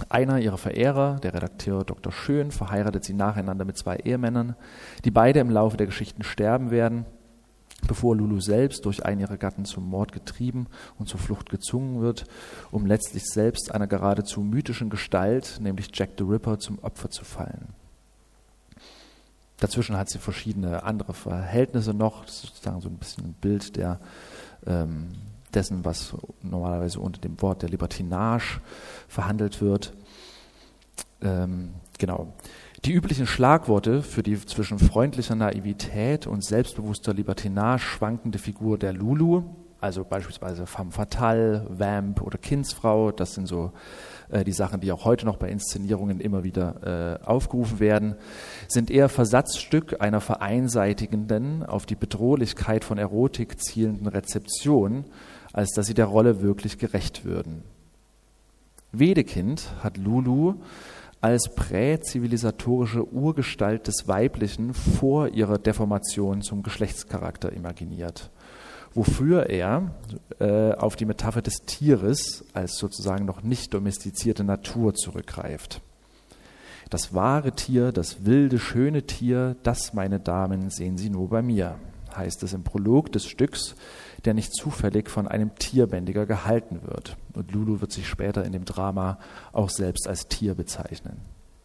A: Einer ihrer Verehrer, der Redakteur Doktor Schön, verheiratet sie nacheinander mit zwei Ehemännern, die beide im Laufe der Geschichten sterben werden, bevor Lulu selbst durch einen ihrer Gatten zum Mord getrieben und zur Flucht gezwungen wird, um letztlich selbst einer geradezu mythischen Gestalt, nämlich Jack the Ripper, zum Opfer zu fallen. Dazwischen hat sie verschiedene andere Verhältnisse noch, das ist sozusagen so ein bisschen ein Bild der, ähm, dessen, was normalerweise unter dem Wort der Libertinage verhandelt wird. Ähm, genau. Die üblichen Schlagworte für die zwischen freundlicher Naivität und selbstbewusster Libertinage schwankende Figur der Lulu, also beispielsweise femme fatale, Vamp oder Kindsfrau, das sind so äh, die Sachen, die auch heute noch bei Inszenierungen immer wieder äh, aufgerufen werden, sind eher Versatzstück einer vereinseitigenden, auf die Bedrohlichkeit von Erotik zielenden Rezeption, als dass sie der Rolle wirklich gerecht würden. Wedekind hat Lulu als präzivilisatorische Urgestalt des Weiblichen vor ihrer Deformation zum Geschlechtscharakter imaginiert, wofür er äh, auf die Metapher des Tieres als sozusagen noch nicht domestizierte Natur zurückgreift. Das wahre Tier, das wilde, schöne Tier, das, meine Damen, sehen Sie nur bei mir, heißt es im Prolog des Stücks, der nicht zufällig von einem Tierbändiger gehalten wird. Und Lulu wird sich später in dem Drama auch selbst als Tier bezeichnen.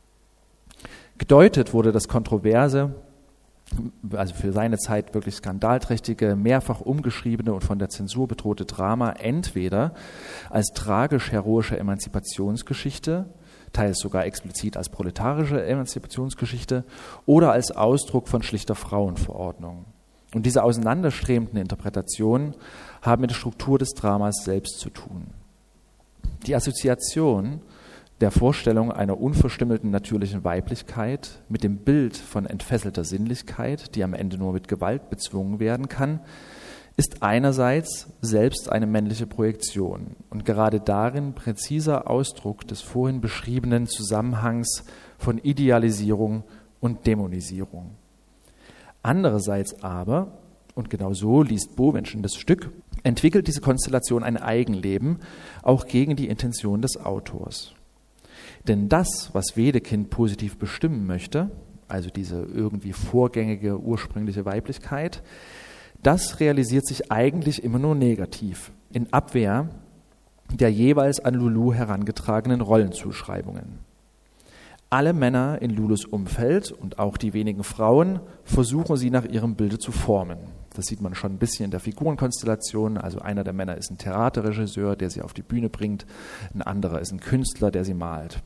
A: Gedeutet wurde das kontroverse, also für seine Zeit wirklich skandalträchtige, mehrfach umgeschriebene und von der Zensur bedrohte Drama entweder als tragisch-heroische Emanzipationsgeschichte, teils sogar explizit als proletarische Emanzipationsgeschichte oder als Ausdruck von schlichter Frauenverordnung. Und diese auseinanderstrebenden Interpretationen haben mit der Struktur des Dramas selbst zu tun. Die Assoziation der Vorstellung einer unverstümmelten natürlichen Weiblichkeit mit dem Bild von entfesselter Sinnlichkeit, die am Ende nur mit Gewalt bezwungen werden kann, ist einerseits selbst eine männliche Projektion und gerade darin präziser Ausdruck des vorhin beschriebenen Zusammenhangs von Idealisierung und Dämonisierung. Andererseits aber, und genau so liest Bovenschen das Stück, entwickelt diese Konstellation ein Eigenleben, auch gegen die Intention des Autors. Denn das, was Wedekind positiv bestimmen möchte, also diese irgendwie vorgängige, ursprüngliche Weiblichkeit, das realisiert sich eigentlich immer nur negativ, in Abwehr der jeweils an Lulu herangetragenen Rollenzuschreibungen. Alle Männer in Lulus Umfeld und auch die wenigen Frauen versuchen sie nach ihrem Bilde zu formen. Das sieht man schon ein bisschen in der Figurenkonstellation. Also einer der Männer ist ein Theaterregisseur, der sie auf die Bühne bringt. Ein anderer ist ein Künstler, der sie malt.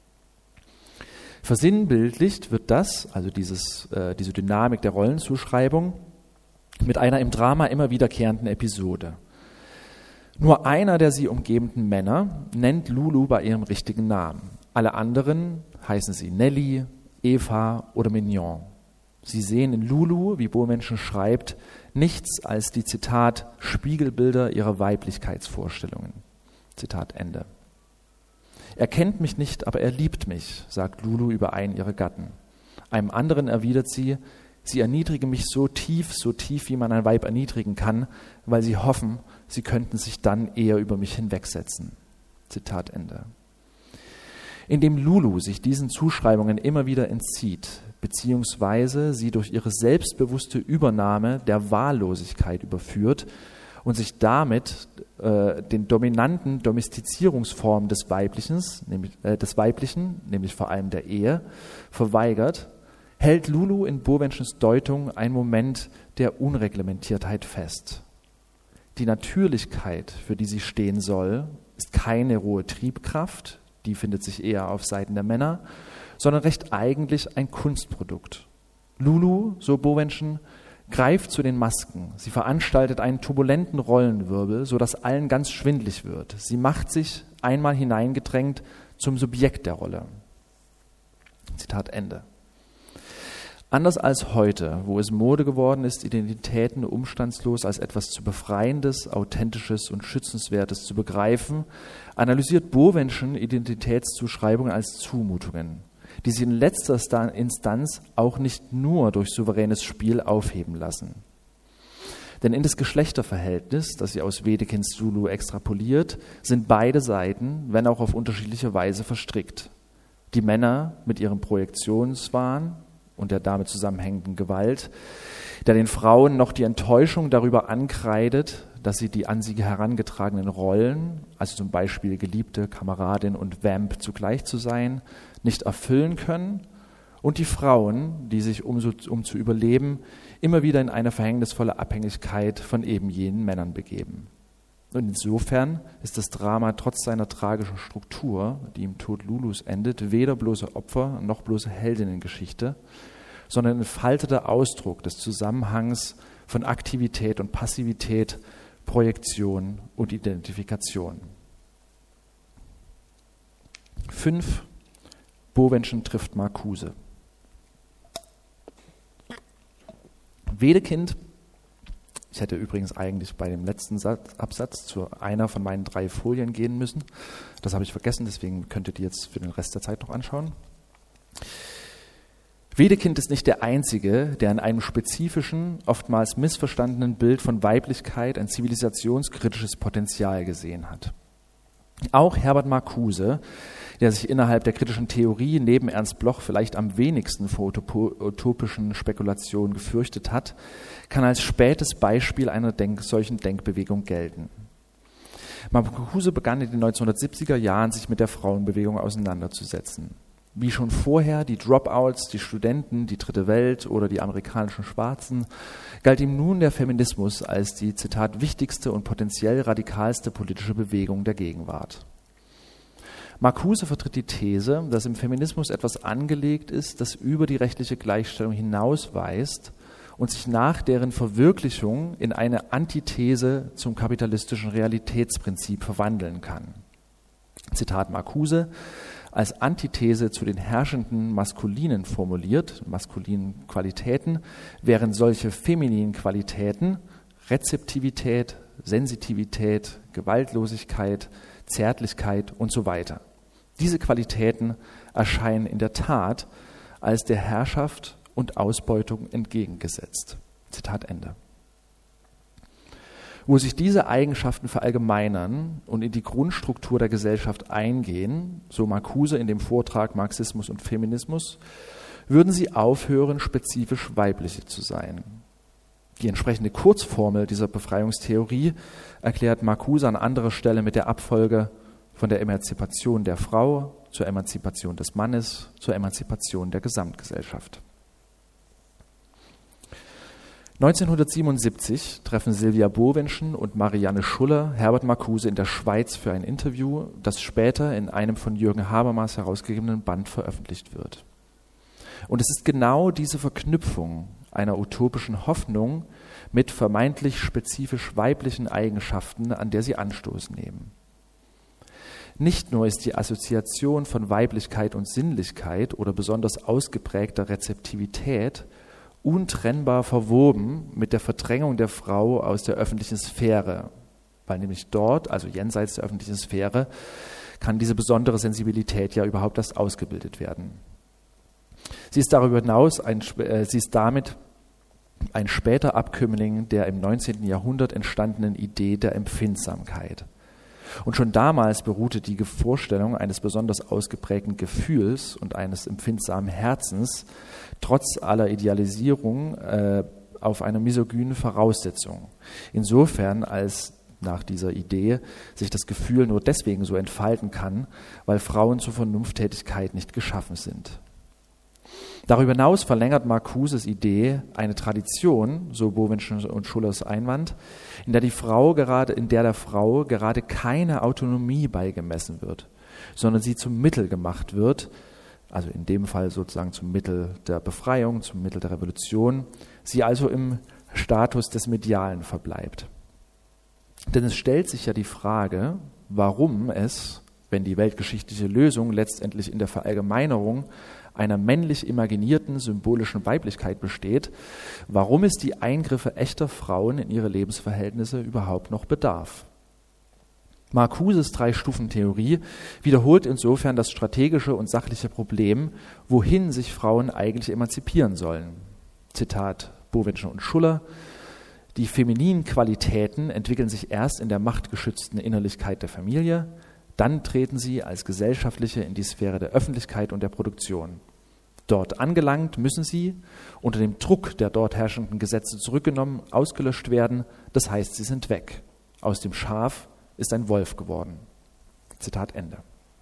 A: Versinnbildlicht wird das, also dieses, äh, diese Dynamik der Rollenzuschreibung, mit einer im Drama immer wiederkehrenden Episode. Nur einer der sie umgebenden Männer nennt Lulu bei ihrem richtigen Namen. Alle anderen heißen sie Nelly, Eva oder Mignon. Sie sehen in Lulu, wie Bovenschen schreibt, nichts als die, Zitat, Spiegelbilder ihrer Weiblichkeitsvorstellungen. Zitat Ende. Er kennt mich nicht, aber er liebt mich, sagt Lulu über einen ihrer Gatten. Einem anderen erwidert sie, sie erniedrigen mich so tief, so tief, wie man ein Weib erniedrigen kann, weil sie hoffen, sie könnten sich dann eher über mich hinwegsetzen. Zitat Ende. Indem Lulu sich diesen Zuschreibungen immer wieder entzieht, beziehungsweise sie durch ihre selbstbewusste Übernahme der Wahllosigkeit überführt und sich damit äh, den dominanten Domestizierungsformen des Weiblichen, nämlich, äh, des Weiblichen, nämlich vor allem der Ehe, verweigert, hält Lulu in Bovenschens Deutung einen Moment der Unreglementiertheit fest. Die Natürlichkeit, für die sie stehen soll, ist keine rohe Triebkraft, die findet sich eher auf Seiten der Männer, sondern recht eigentlich ein Kunstprodukt. Lulu, so Bovenschen, greift zu den Masken. Sie veranstaltet einen turbulenten Rollenwirbel, sodass allen ganz schwindlig wird. Sie macht sich, einmal hineingedrängt, zum Subjekt der Rolle. Zitat Ende. Anders als heute, wo es Mode geworden ist, Identitäten umstandslos als etwas zu Befreiendes, Authentisches und Schützenswertes zu begreifen, analysiert Bovenschen Identitätszuschreibungen als Zumutungen, die sich in letzter Instanz auch nicht nur durch souveränes Spiel aufheben lassen. Denn in das Geschlechterverhältnis, das sie aus Wedekinds Zulu extrapoliert, sind beide Seiten, wenn auch auf unterschiedliche Weise, verstrickt. Die Männer mit ihrem Projektionswahn und der damit zusammenhängenden Gewalt, der den Frauen noch die Enttäuschung darüber ankreidet, dass sie die an sie herangetragenen Rollen, also zum Beispiel Geliebte, Kameradin und Vamp zugleich zu sein, nicht erfüllen können, und die Frauen, die sich, um, so, um zu überleben, immer wieder in eine verhängnisvolle Abhängigkeit von eben jenen Männern begeben. Und insofern ist das Drama trotz seiner tragischen Struktur, die im Tod Lulus endet, weder bloße Opfer noch bloße Heldinnengeschichte, sondern ein entfalteter Ausdruck des Zusammenhangs von Aktivität und Passivität, Projektion und Identifikation. Fünf. Bovenschen trifft Marcuse. Wedekind, ich hätte übrigens eigentlich bei dem letzten Satz, Absatz zu einer von meinen drei Folien gehen müssen. Das habe ich vergessen, deswegen könntet ihr jetzt für den Rest der Zeit noch anschauen. Wedekind ist nicht der Einzige, der in einem spezifischen, oftmals missverstandenen Bild von Weiblichkeit ein zivilisationskritisches Potenzial gesehen hat. Auch Herbert Marcuse, der sich innerhalb der kritischen Theorie neben Ernst Bloch vielleicht am wenigsten vor utopischen Spekulationen gefürchtet hat, kann als spätes Beispiel einer Denk- solchen Denkbewegung gelten. Marcuse begann in den neunzehnhundertsiebziger Jahren, sich mit der Frauenbewegung auseinanderzusetzen. Wie schon vorher die Dropouts, die Studenten, die Dritte Welt oder die amerikanischen Schwarzen, galt ihm nun der Feminismus als die, Zitat, wichtigste und potenziell radikalste politische Bewegung der Gegenwart. Marcuse vertritt die These, dass im Feminismus etwas angelegt ist, das über die rechtliche Gleichstellung hinausweist und sich nach deren Verwirklichung in eine Antithese zum kapitalistischen Realitätsprinzip verwandeln kann. Zitat Marcuse: Als Antithese zu den herrschenden Maskulinen formuliert, maskulinen Qualitäten, wären solche femininen Qualitäten Rezeptivität, Sensitivität, Gewaltlosigkeit, Zärtlichkeit und so weiter. Diese Qualitäten erscheinen in der Tat als der Herrschaft und Ausbeutung entgegengesetzt. Zitat Ende. Wo sich diese Eigenschaften verallgemeinern und in die Grundstruktur der Gesellschaft eingehen, so Marcuse in dem Vortrag Marxismus und Feminismus, würden sie aufhören, spezifisch weibliche zu sein. Die entsprechende Kurzformel dieser Befreiungstheorie erklärt Marcuse an anderer Stelle mit der Abfolge von der Emanzipation der Frau zur Emanzipation des Mannes, zur Emanzipation der Gesamtgesellschaft. neunzehnhundertsiebenundsiebzig treffen Sylvia Bovenschen und Marianne Schuller Herbert Marcuse in der Schweiz für ein Interview, das später in einem von Jürgen Habermas herausgegebenen Band veröffentlicht wird. Und es ist genau diese Verknüpfung einer utopischen Hoffnung mit vermeintlich spezifisch weiblichen Eigenschaften, an der sie Anstoß nehmen. Nicht nur ist die Assoziation von Weiblichkeit und Sinnlichkeit oder besonders ausgeprägter Rezeptivität untrennbar verwoben mit der Verdrängung der Frau aus der öffentlichen Sphäre, weil nämlich dort, also jenseits der öffentlichen Sphäre, kann diese besondere Sensibilität ja überhaupt erst ausgebildet werden. Sie ist darüber hinaus, ein, äh, sie ist damit ein später Abkömmling der im neunzehnten Jahrhundert entstandenen Idee der Empfindsamkeit. Und schon damals beruhte die Vorstellung eines besonders ausgeprägten Gefühls und eines empfindsamen Herzens trotz aller Idealisierung äh, auf einer misogynen Voraussetzung. Insofern, als nach dieser Idee sich das Gefühl nur deswegen so entfalten kann, weil Frauen zur Vernunfttätigkeit nicht geschaffen sind. Darüber hinaus verlängert Marcuses Idee eine Tradition, so Bovenschen und Schullers Einwand, in der die Frau gerade, in der der Frau gerade keine Autonomie beigemessen wird, sondern sie zum Mittel gemacht wird, also in dem Fall sozusagen zum Mittel der Befreiung, zum Mittel der Revolution, sie also im Status des Medialen verbleibt. Denn es stellt sich ja die Frage, warum es, wenn die weltgeschichtliche Lösung letztendlich in der Verallgemeinerung einer männlich imaginierten symbolischen Weiblichkeit besteht, warum es die Eingriffe echter Frauen in ihre Lebensverhältnisse überhaupt noch bedarf. Marcuses Drei-Stufen-Theorie wiederholt insofern das strategische und sachliche Problem, wohin sich Frauen eigentlich emanzipieren sollen. Zitat Bovenschen und Schuller: Die femininen Qualitäten entwickeln sich erst in der machtgeschützten Innerlichkeit der Familie, dann treten sie als Gesellschaftliche in die Sphäre der Öffentlichkeit und der Produktion. Dort angelangt müssen sie unter dem Druck der dort herrschenden Gesetze zurückgenommen, ausgelöscht werden, das heißt, sie sind weg. Aus dem Schaf ist ein Wolf geworden. Zitat Ende.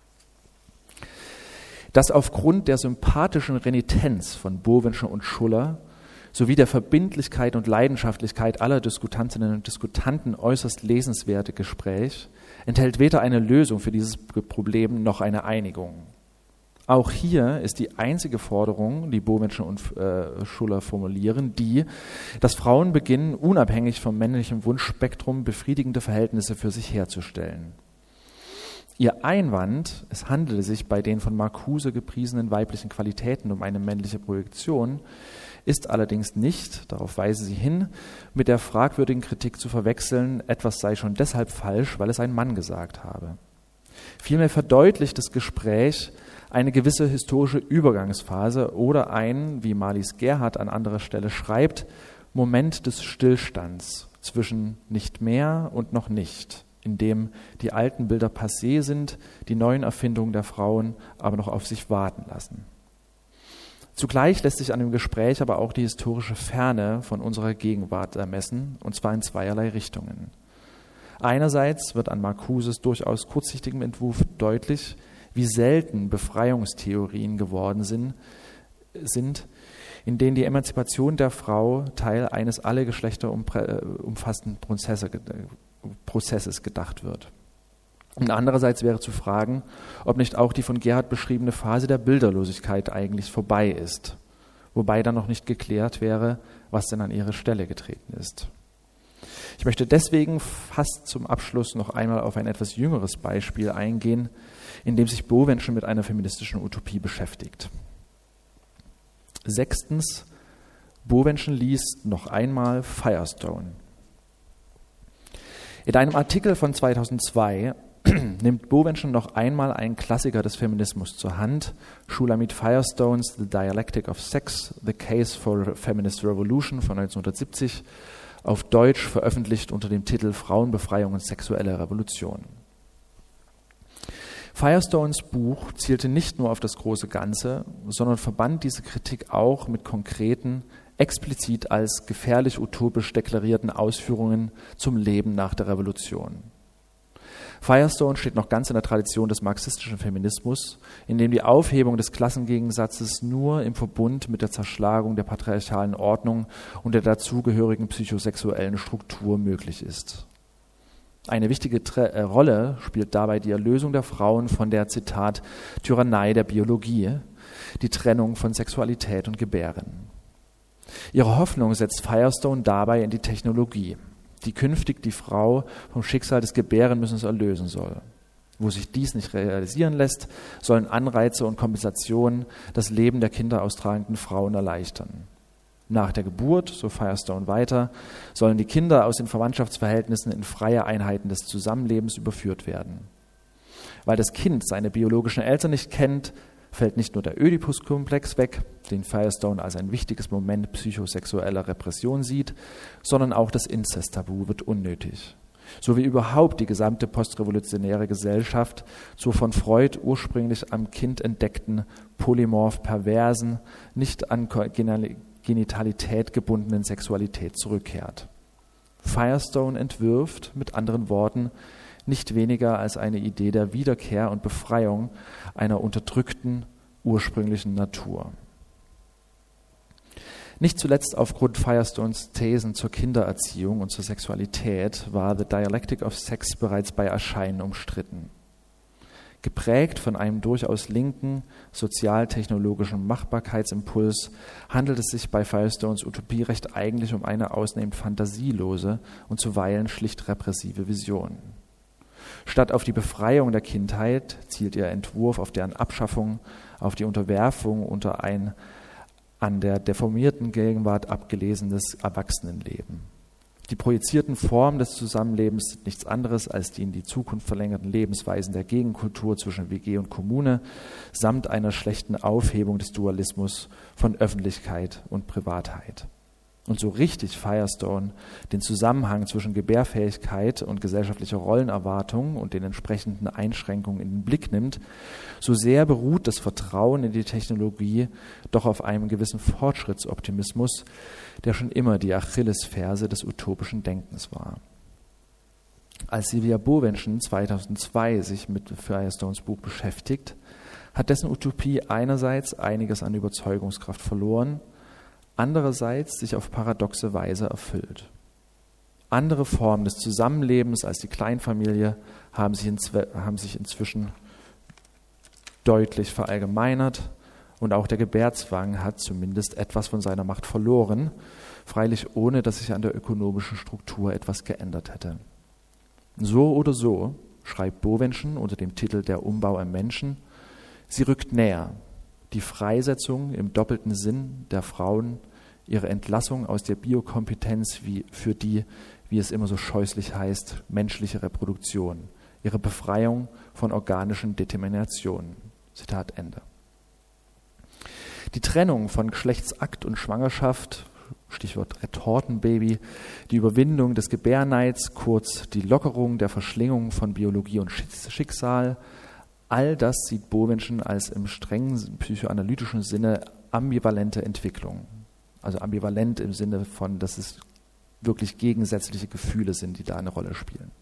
A: Dass aufgrund der sympathischen Renitenz von Bovenschen und Schuller sowie der Verbindlichkeit und Leidenschaftlichkeit aller Diskutantinnen und Diskutanten äußerst lesenswerte Gespräch enthält weder eine Lösung für dieses Problem noch eine Einigung. Auch hier ist die einzige Forderung, die Bovenschen und äh, Schuller formulieren, die, dass Frauen beginnen, unabhängig vom männlichen Wunschspektrum befriedigende Verhältnisse für sich herzustellen. Ihr Einwand, es handele sich bei den von Marcuse gepriesenen weiblichen Qualitäten um eine männliche Projektion, ist allerdings nicht, darauf weise sie hin, mit der fragwürdigen Kritik zu verwechseln, etwas sei schon deshalb falsch, weil es ein Mann gesagt habe. Vielmehr verdeutlicht das Gespräch eine gewisse historische Übergangsphase oder ein, wie Marlies Gerhardt an anderer Stelle schreibt, Moment des Stillstands zwischen nicht mehr und noch nicht, in dem die alten Bilder passé sind, die neuen Erfindungen der Frauen aber noch auf sich warten lassen. Zugleich lässt sich an dem Gespräch aber auch die historische Ferne von unserer Gegenwart ermessen, und zwar in zweierlei Richtungen. Einerseits wird an Marcuses durchaus kurzsichtigem Entwurf deutlich, wie selten Befreiungstheorien geworden sind, sind, in denen die Emanzipation der Frau Teil eines alle Geschlechter umfassenden Prozesses gedacht wird. Und andererseits wäre zu fragen, ob nicht auch die von Gerhardt beschriebene Phase der Bilderlosigkeit eigentlich vorbei ist, wobei dann noch nicht geklärt wäre, was denn an ihre Stelle getreten ist. Ich möchte deswegen fast zum Abschluss noch einmal auf ein etwas jüngeres Beispiel eingehen, in dem sich Bovenschen mit einer feministischen Utopie beschäftigt. Sechstens, Bovenschen liest noch einmal Firestone. In einem Artikel von zweitausendzwei nimmt Bovenschen noch einmal einen Klassiker des Feminismus zur Hand, Shulamit Firestones The Dialectic of Sex, The Case for a Feminist Revolution von neunzehnhundertsiebzig, auf Deutsch veröffentlicht unter dem Titel Frauenbefreiung und sexuelle Revolution. Firestones Buch zielte nicht nur auf das große Ganze, sondern verband diese Kritik auch mit konkreten, explizit als gefährlich utopisch deklarierten Ausführungen zum Leben nach der Revolution. Firestone steht noch ganz in der Tradition des marxistischen Feminismus, in dem die Aufhebung des Klassengegensatzes nur im Verbund mit der Zerschlagung der patriarchalen Ordnung und der dazugehörigen psychosexuellen Struktur möglich ist. Eine wichtige Tre- äh, Rolle spielt dabei die Erlösung der Frauen von der, Zitat, Tyrannei der Biologie, die Trennung von Sexualität und Gebären. Ihre Hoffnung setzt Firestone dabei in die Technologie, die künftig die Frau vom Schicksal des Gebärenmüssens erlösen soll. Wo sich dies nicht realisieren lässt, sollen Anreize und Kompensationen das Leben der kinderaustragenden Frauen erleichtern. Nach der Geburt, so Firestone weiter, sollen die Kinder aus den Verwandtschaftsverhältnissen in freie Einheiten des Zusammenlebens überführt werden. Weil das Kind seine biologischen Eltern nicht kennt, fällt nicht nur der Ödipus-Komplex weg, den Firestone als ein wichtiges Moment psychosexueller Repression sieht, sondern auch das Inzest-Tabu wird unnötig. So wie überhaupt die gesamte postrevolutionäre Gesellschaft zur von Freud ursprünglich am Kind entdeckten, polymorph perversen, nicht an Genitalität gebundenen Sexualität zurückkehrt. Firestone entwirft, mit anderen Worten, nicht weniger als eine Idee der Wiederkehr und Befreiung einer unterdrückten, ursprünglichen Natur. Nicht zuletzt aufgrund Firestones Thesen zur Kindererziehung und zur Sexualität war The Dialectic of Sex bereits bei Erscheinen umstritten. Geprägt von einem durchaus linken, sozialtechnologischen Machbarkeitsimpuls handelt es sich bei Firestones Utopie recht eigentlich um eine ausnehmend fantasielose und zuweilen schlicht repressive Vision. Statt auf die Befreiung der Kindheit zielt ihr Entwurf auf deren Abschaffung, auf die Unterwerfung unter ein an der deformierten Gegenwart abgelesenes Erwachsenenleben. Die projizierten Formen des Zusammenlebens sind nichts anderes als die in die Zukunft verlängerten Lebensweisen der Gegenkultur zwischen W G und Kommune samt einer schlechten Aufhebung des Dualismus von Öffentlichkeit und Privatheit. und so richtig Firestone den Zusammenhang zwischen Gebärfähigkeit und gesellschaftlicher Rollenerwartung und den entsprechenden Einschränkungen in den Blick nimmt, so sehr beruht das Vertrauen in die Technologie doch auf einem gewissen Fortschrittsoptimismus, der schon immer die Achillesferse des utopischen Denkens war. Als Sylvia Bovenschen zweitausendzwei sich mit Firestones Buch beschäftigt, hat dessen Utopie einerseits einiges an Überzeugungskraft verloren, andererseits sich auf paradoxe Weise erfüllt. Andere Formen des Zusammenlebens als die Kleinfamilie haben sich, inzwe- haben sich inzwischen deutlich verallgemeinert und auch der Gebärzwang hat zumindest etwas von seiner Macht verloren, freilich ohne, dass sich an der ökonomischen Struktur etwas geändert hätte. So oder so, schreibt Bovenschen unter dem Titel Der Umbau im Menschen, sie rückt näher, die Freisetzung im doppelten Sinn der Frauen, ihre Entlassung aus der Biokompetenz wie für die, wie es immer so scheußlich heißt, menschliche Reproduktion, ihre Befreiung von organischen Determinationen. Zitat Ende. Die Trennung von Geschlechtsakt und Schwangerschaft, Stichwort Retortenbaby, die Überwindung des Gebärneids, kurz die Lockerung der Verschlingung von Biologie und Schicksal, all das sieht Bovenschen als im strengen psychoanalytischen Sinne ambivalente Entwicklung. Also ambivalent im Sinne von, dass es wirklich gegensätzliche Gefühle sind, die da eine Rolle spielen.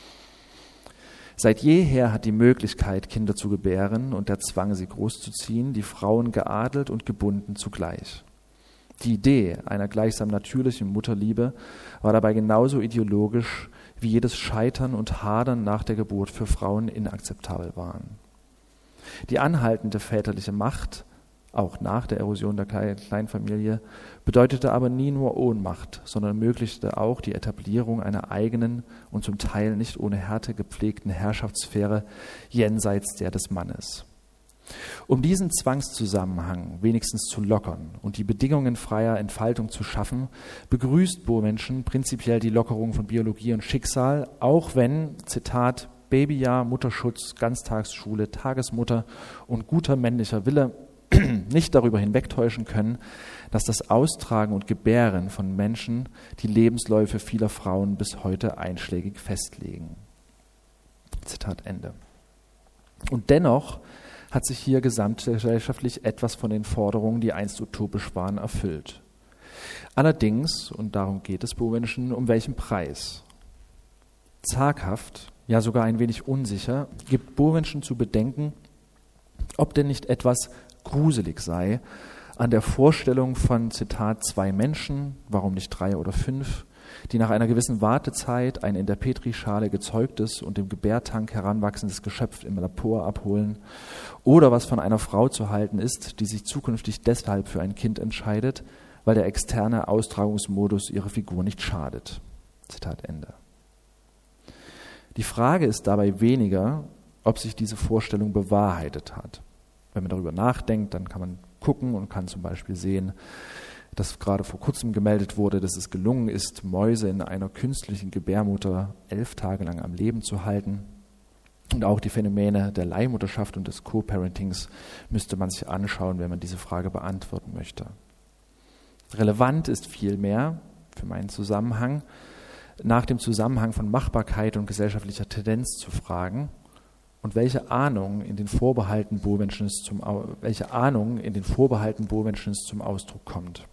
A: Seit jeher hat die Möglichkeit, Kinder zu gebären und der Zwang, sie großzuziehen, die Frauen geadelt und gebunden zugleich. Die Idee einer gleichsam natürlichen Mutterliebe war dabei genauso ideologisch, wie jedes Scheitern und Hadern nach der Geburt für Frauen inakzeptabel waren. Die anhaltende väterliche Macht, auch nach der Erosion der Kleinfamilie, bedeutete aber nie nur Ohnmacht, sondern ermöglichte auch die Etablierung einer eigenen und zum Teil nicht ohne Härte gepflegten Herrschaftssphäre jenseits der des Mannes. Um diesen Zwangszusammenhang wenigstens zu lockern und die Bedingungen freier Entfaltung zu schaffen, begrüßt Bovenschen prinzipiell die Lockerung von Biologie und Schicksal, auch wenn, Zitat, Babyjahr, Mutterschutz, Ganztagsschule, Tagesmutter und guter männlicher Wille nicht darüber hinwegtäuschen können, dass das Austragen und Gebären von Menschen die Lebensläufe vieler Frauen bis heute einschlägig festlegen. Zitat Ende. Und dennoch hat sich hier gesamtgesellschaftlich etwas von den Forderungen, die einst utopisch waren, erfüllt. Allerdings, und darum geht es Bovenschen, um welchen Preis? Zaghaft, ja sogar ein wenig unsicher, gibt Bovenschen zu bedenken, ob denn nicht etwas gruselig sei an der Vorstellung von, Zitat, zwei Menschen, warum nicht drei oder fünf, die nach einer gewissen Wartezeit ein in der Petrischale gezeugtes und im Gebärtank heranwachsendes Geschöpf im Labor abholen, oder was von einer Frau zu halten ist, die sich zukünftig deshalb für ein Kind entscheidet, weil der externe Austragungsmodus ihrer Figur nicht schadet. Zitat Ende. Die Frage ist dabei weniger, ob sich diese Vorstellung bewahrheitet hat. Wenn man darüber nachdenkt, dann kann man gucken und kann zum Beispiel sehen, dass gerade vor kurzem gemeldet wurde, dass es gelungen ist, Mäuse in einer künstlichen Gebärmutter elf Tage lang am Leben zu halten. Und auch die Phänomene der Leihmutterschaft und des Co-Parentings müsste man sich anschauen, wenn man diese Frage beantworten möchte. Relevant ist vielmehr für meinen Zusammenhang, nach dem Zusammenhang von Machbarkeit und gesellschaftlicher Tendenz zu fragen und welche Ahnung in den Vorbehalten Bovenschens zum, welche Ahnung in den Vorbehalten Bovenschens zum Ausdruck kommt.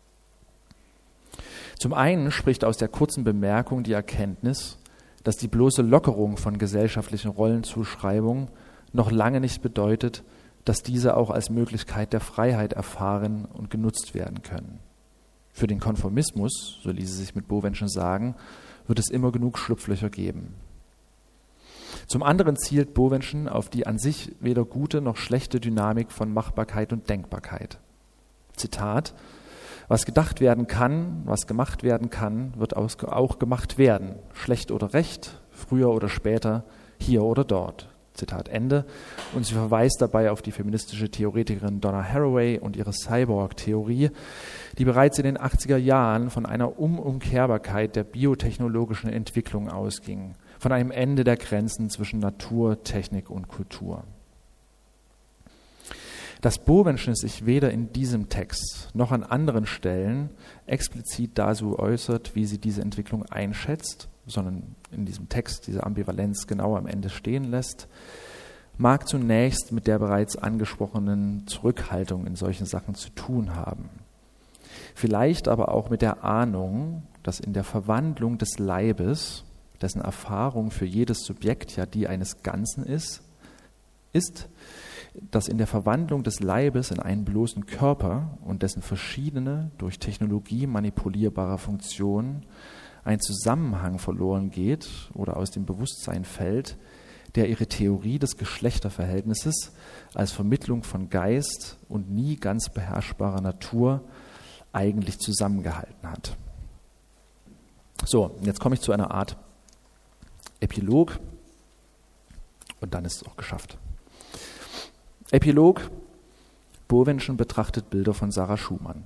A: Zum einen spricht aus der kurzen Bemerkung die Erkenntnis, dass die bloße Lockerung von gesellschaftlichen Rollenzuschreibungen noch lange nicht bedeutet, dass diese auch als Möglichkeit der Freiheit erfahren und genutzt werden können. Für den Konformismus, so ließe sich mit Bovenschen sagen, wird es immer genug Schlupflöcher geben. Zum anderen zielt Bovenschen auf die an sich weder gute noch schlechte Dynamik von Machbarkeit und Denkbarkeit. Zitat: Was gedacht werden kann, was gemacht werden kann, wird auch gemacht werden, schlecht oder recht, früher oder später, hier oder dort. Zitat Ende. Und sie verweist dabei auf die feministische Theoretikerin Donna Haraway und ihre Cyborg-Theorie, die bereits in den achtziger Jahren von einer Unumkehrbarkeit der biotechnologischen Entwicklung ausging, von einem Ende der Grenzen zwischen Natur, Technik und Kultur. Dass Bovenschen sich weder in diesem Text noch an anderen Stellen explizit dazu äußert, wie sie diese Entwicklung einschätzt, sondern in diesem Text diese Ambivalenz genau am Ende stehen lässt, mag zunächst mit der bereits angesprochenen Zurückhaltung in solchen Sachen zu tun haben. Vielleicht aber auch mit der Ahnung, dass in der Verwandlung des Leibes, dessen Erfahrung für jedes Subjekt ja die eines Ganzen ist, ist, dass in der Verwandlung des Leibes in einen bloßen Körper und dessen verschiedene, durch Technologie manipulierbare Funktionen ein Zusammenhang verloren geht oder aus dem Bewusstsein fällt, der ihre Theorie des Geschlechterverhältnisses als Vermittlung von Geist und nie ganz beherrschbarer Natur eigentlich zusammengehalten hat. So, jetzt komme ich zu einer Art Epilog und dann ist es auch geschafft. Epilog: Bovenschen betrachtet Bilder von Sarah Schumann.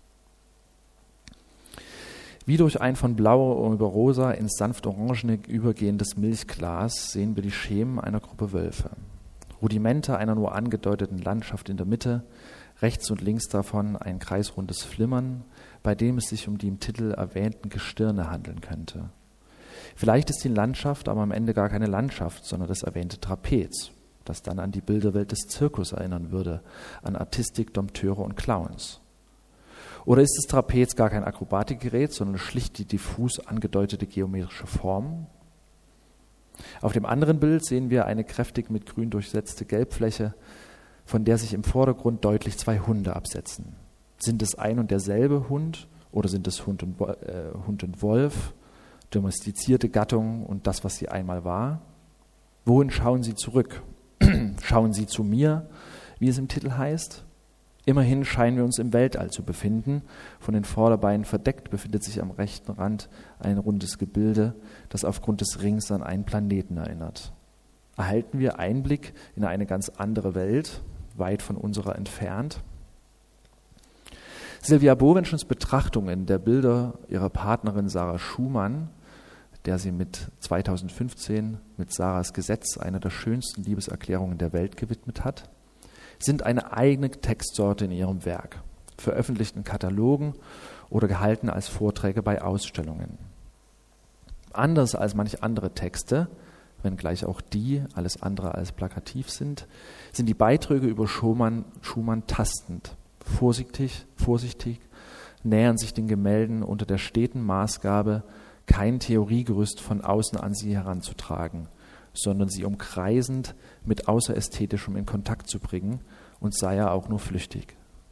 A: Wie durch ein von blau über rosa ins sanft orangene übergehendes Milchglas sehen wir die Schemen einer Gruppe Wölfe. Rudimente einer nur angedeuteten Landschaft in der Mitte, rechts und links davon ein kreisrundes Flimmern, bei dem es sich um die im Titel erwähnten Gestirne handeln könnte. Vielleicht ist die Landschaft aber am Ende gar keine Landschaft, sondern das erwähnte Trapez, das dann an die Bilderwelt des Zirkus erinnern würde, an Artistik, Dompteure und Clowns. Oder ist das Trapez gar kein Akrobatikgerät, sondern schlicht die diffus angedeutete geometrische Form? Auf dem anderen Bild sehen wir eine kräftig mit Grün durchsetzte Gelbfläche, von der sich im Vordergrund deutlich zwei Hunde absetzen. Sind es ein und derselbe Hund oder sind es Hund und, äh, Hund und Wolf, domestizierte Gattung und das, was sie einmal war? Wohin schauen sie zurück? Schauen sie zu mir, wie es im Titel heißt? Immerhin scheinen wir uns im Weltall zu befinden. Von den Vorderbeinen verdeckt befindet sich am rechten Rand ein rundes Gebilde, das aufgrund des Rings an einen Planeten erinnert. Erhalten wir Einblick in eine ganz andere Welt, weit von unserer entfernt? Sylvia Bovenschens Betrachtungen der Bilder ihrer Partnerin Sarah Schumann, der sie mit zweitausendfünfzehn mit Sarahs Gesetz eine der schönsten Liebeserklärungen der Welt gewidmet hat, sind eine eigene Textsorte in ihrem Werk, veröffentlicht in Katalogen oder gehalten als Vorträge bei Ausstellungen. Anders als manche andere Texte, wenngleich auch die alles andere als plakativ sind, sind die Beiträge über Schumann, Schumann tastend, vorsichtig, vorsichtig, nähern sich den Gemälden unter der steten Maßgabe, kein Theoriegerüst von außen an sie heranzutragen, sondern sie umkreisend mit Außerästhetischem in Kontakt zu bringen, und sei er auch nur flüchtig.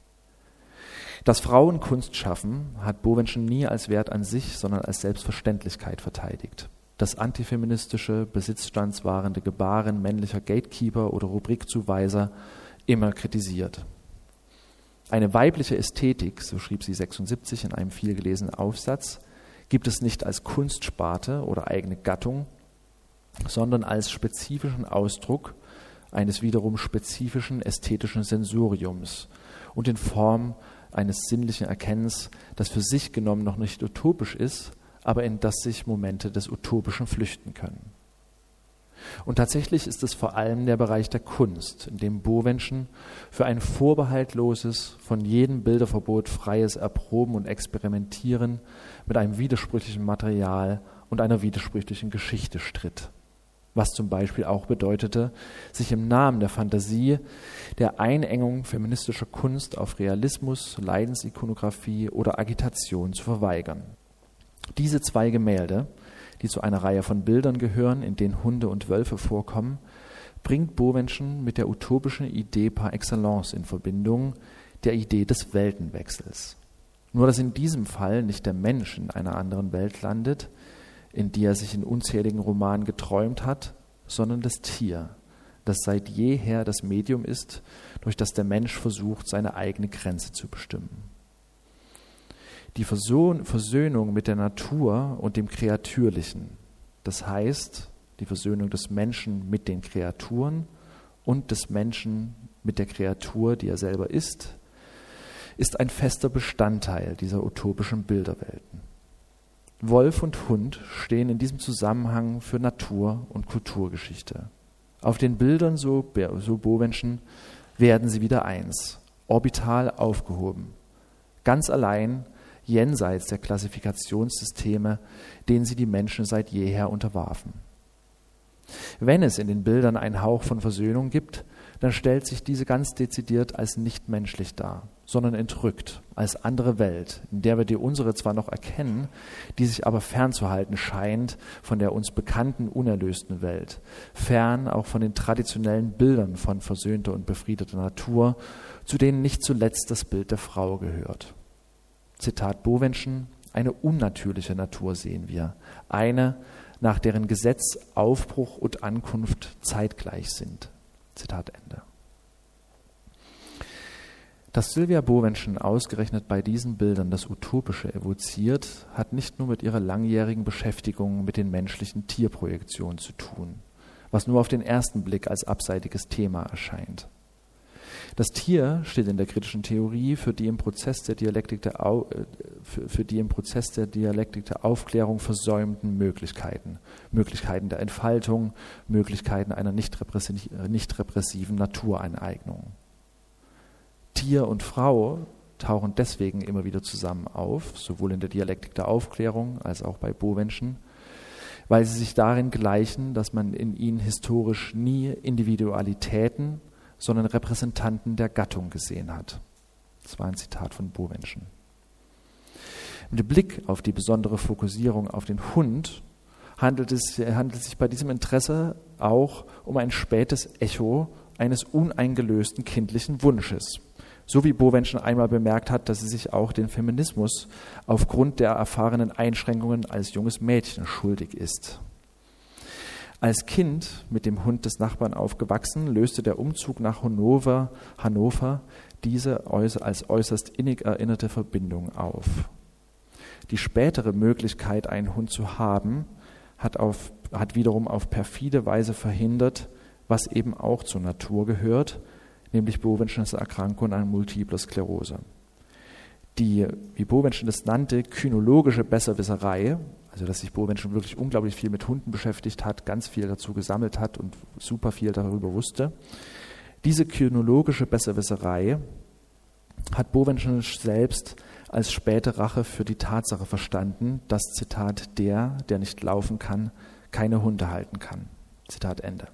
A: Das Frauenkunst schaffen hat Bovenschen nie als Wert an sich, sondern als Selbstverständlichkeit verteidigt. Das antifeministische, besitzstandswahrende Gebaren männlicher Gatekeeper oder Rubrikzuweiser immer kritisiert. Eine weibliche Ästhetik, so schrieb sie sechsundsiebzig in einem vielgelesenen Aufsatz, gibt es nicht als Kunstsparte oder eigene Gattung, sondern als spezifischen Ausdruck eines wiederum spezifischen ästhetischen Sensoriums und in Form eines sinnlichen Erkennens, das für sich genommen noch nicht utopisch ist, aber in das sich Momente des Utopischen flüchten können. Und tatsächlich ist es vor allem der Bereich der Kunst, in dem Bovenschen für ein vorbehaltloses, von jedem Bilderverbot freies Erproben und Experimentieren mit einem widersprüchlichen Material und einer widersprüchlichen Geschichte stritt. Was zum Beispiel auch bedeutete, sich im Namen der Fantasie, der Einengung feministischer Kunst auf Realismus, Leidensikonografie oder Agitation zu verweigern. Diese zwei Gemälde, die zu einer Reihe von Bildern gehören, in denen Hunde und Wölfe vorkommen, bringt Bovenschen mit der utopischen Idee par excellence in Verbindung, der Idee des Weltenwechsels. Nur dass in diesem Fall nicht der Mensch in einer anderen Welt landet, in die er sich in unzähligen Romanen geträumt hat, sondern das Tier, das seit jeher das Medium ist, durch das der Mensch versucht, seine eigene Grenze zu bestimmen. Die Versöhnung mit der Natur und dem Kreatürlichen, das heißt die Versöhnung des Menschen mit den Kreaturen und des Menschen mit der Kreatur, die er selber ist, ist ein fester Bestandteil dieser utopischen Bilderwelten. Wolf und Hund stehen in diesem Zusammenhang für Natur- und Kulturgeschichte. Auf den Bildern, so, so Bovenschen, werden sie wieder eins, orbital aufgehoben, ganz allein jenseits der Klassifikationssysteme, denen sie die Menschen seit jeher unterwarfen. Wenn es in den Bildern einen Hauch von Versöhnung gibt, dann stellt sich diese ganz dezidiert als nicht menschlich dar, sondern entrückt, als andere Welt, in der wir die unsere zwar noch erkennen, die sich aber fernzuhalten scheint von der uns bekannten, unerlösten Welt, fern auch von den traditionellen Bildern von versöhnter und befriedeter Natur, zu denen nicht zuletzt das Bild der Frau gehört. Zitat Bovenschen: Eine unnatürliche Natur sehen wir, eine, nach deren Gesetz Aufbruch und Ankunft zeitgleich sind. Zitat Ende. Dass Sylvia Bovenschen ausgerechnet bei diesen Bildern das Utopische evoziert, hat nicht nur mit ihrer langjährigen Beschäftigung mit den menschlichen Tierprojektionen zu tun, was nur auf den ersten Blick als abseitiges Thema erscheint. Das Tier steht in der kritischen Theorie für die im Prozess der Dialektik der, Au- für, für die im Prozess der Dialektik der Aufklärung versäumten Möglichkeiten, Möglichkeiten der Entfaltung, Möglichkeiten einer nicht repressiv, nicht repressiven Natureignung. Tier und Frau tauchen deswegen immer wieder zusammen auf, sowohl in der Dialektik der Aufklärung als auch bei Bovenschen, weil sie sich darin gleichen, dass man in ihnen historisch nie Individualitäten, sondern Repräsentanten der Gattung gesehen hat. Das war ein Zitat von Bovenschen. Mit Blick auf die besondere Fokussierung auf den Hund handelt es, handelt es sich bei diesem Interesse auch um ein spätes Echo eines uneingelösten kindlichen Wunsches. So wie Bovenschen einmal bemerkt hat, dass sie sich auch den Feminismus aufgrund der erfahrenen Einschränkungen als junges Mädchen schuldig ist. Als Kind mit dem Hund des Nachbarn aufgewachsen, löste der Umzug nach Hannover, Hannover diese als äußerst innig erinnerte Verbindung auf. Die spätere Möglichkeit, einen Hund zu haben, hat, auf, hat wiederum auf perfide Weise verhindert, was eben auch zur Natur gehört, nämlich Bovenschens Erkrankung an Multipler Sklerose. Die, wie Bovenschen das nannte, kynologische Besserwisserei, also dass sich Bovenschen wirklich unglaublich viel mit Hunden beschäftigt hat, ganz viel dazu gesammelt hat und super viel darüber wusste. Diese kynologische Besserwisserei hat Bovenschen selbst als späte Rache für die Tatsache verstanden, dass, Zitat, der, der nicht laufen kann, keine Hunde halten kann. Zitat Ende.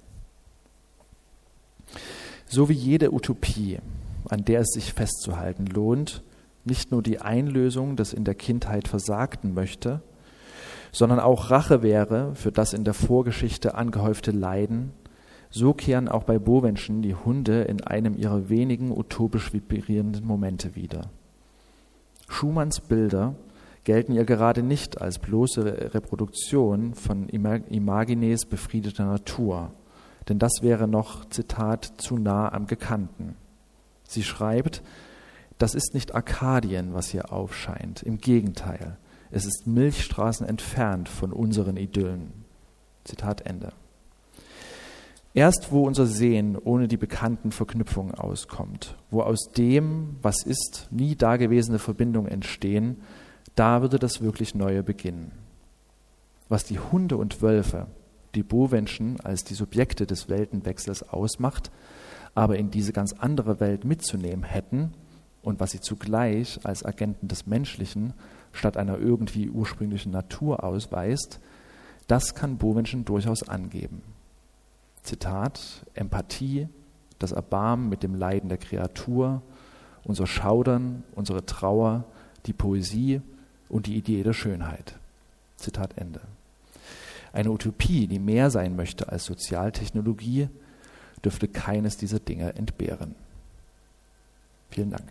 A: So wie jede Utopie, an der es sich festzuhalten lohnt, nicht nur die Einlösung des in der Kindheit Versagten möchte, sondern auch Rache wäre für das in der Vorgeschichte angehäufte Leiden, so kehren auch bei Bovenschen die Hunde in einem ihrer wenigen utopisch vibrierenden Momente wieder. Schumanns Bilder gelten ihr gerade nicht als bloße Reproduktion von Imagines befriedeter Natur, denn das wäre noch, Zitat, zu nah am Gekannten. Sie schreibt: Das ist nicht Arkadien, was hier aufscheint, im Gegenteil. Es ist Milchstraßen entfernt von unseren Idyllen. Zitat Ende. Erst wo unser Sehen ohne die bekannten Verknüpfungen auskommt, wo aus dem, was ist, nie dagewesene Verbindungen entstehen, da würde das wirklich Neue beginnen. Was die Hunde und Wölfe, die Bovenschen als die Subjekte des Weltenwechsels ausmacht, aber in diese ganz andere Welt mitzunehmen hätten und was sie zugleich als Agenten des Menschlichen statt einer irgendwie ursprünglichen Natur ausweist, das kann Bovenschen durchaus angeben. Zitat: Empathie, das Erbarmen mit dem Leiden der Kreatur, unser Schaudern, unsere Trauer, die Poesie und die Idee der Schönheit. Zitat Ende. Eine Utopie, die mehr sein möchte als Sozialtechnologie, dürfte keines dieser Dinge entbehren. Vielen Dank.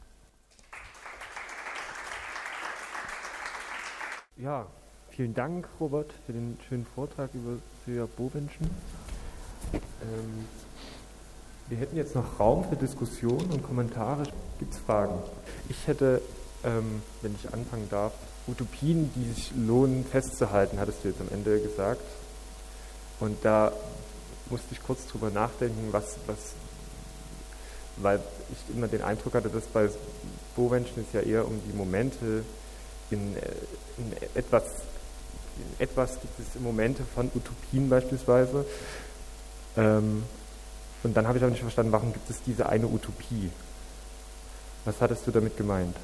B: Ja, vielen Dank, Robert, für den schönen Vortrag über Sylvia Bovenschen. Ähm, wir hätten jetzt noch Raum für Diskussion und Kommentare. Gibt es Fragen? Ich hätte, ähm, wenn ich anfangen darf, Utopien, die sich lohnen festzuhalten, hattest du jetzt am Ende gesagt. Und da musste ich kurz drüber nachdenken, was, was, weil ich immer den Eindruck hatte, dass bei Bovenschen es ja eher um die Momente in, in etwas, in etwas gibt es Momente von Utopien beispielsweise. Ähm, Und dann habe ich aber nicht verstanden, warum gibt es diese eine Utopie? Was hattest du damit gemeint?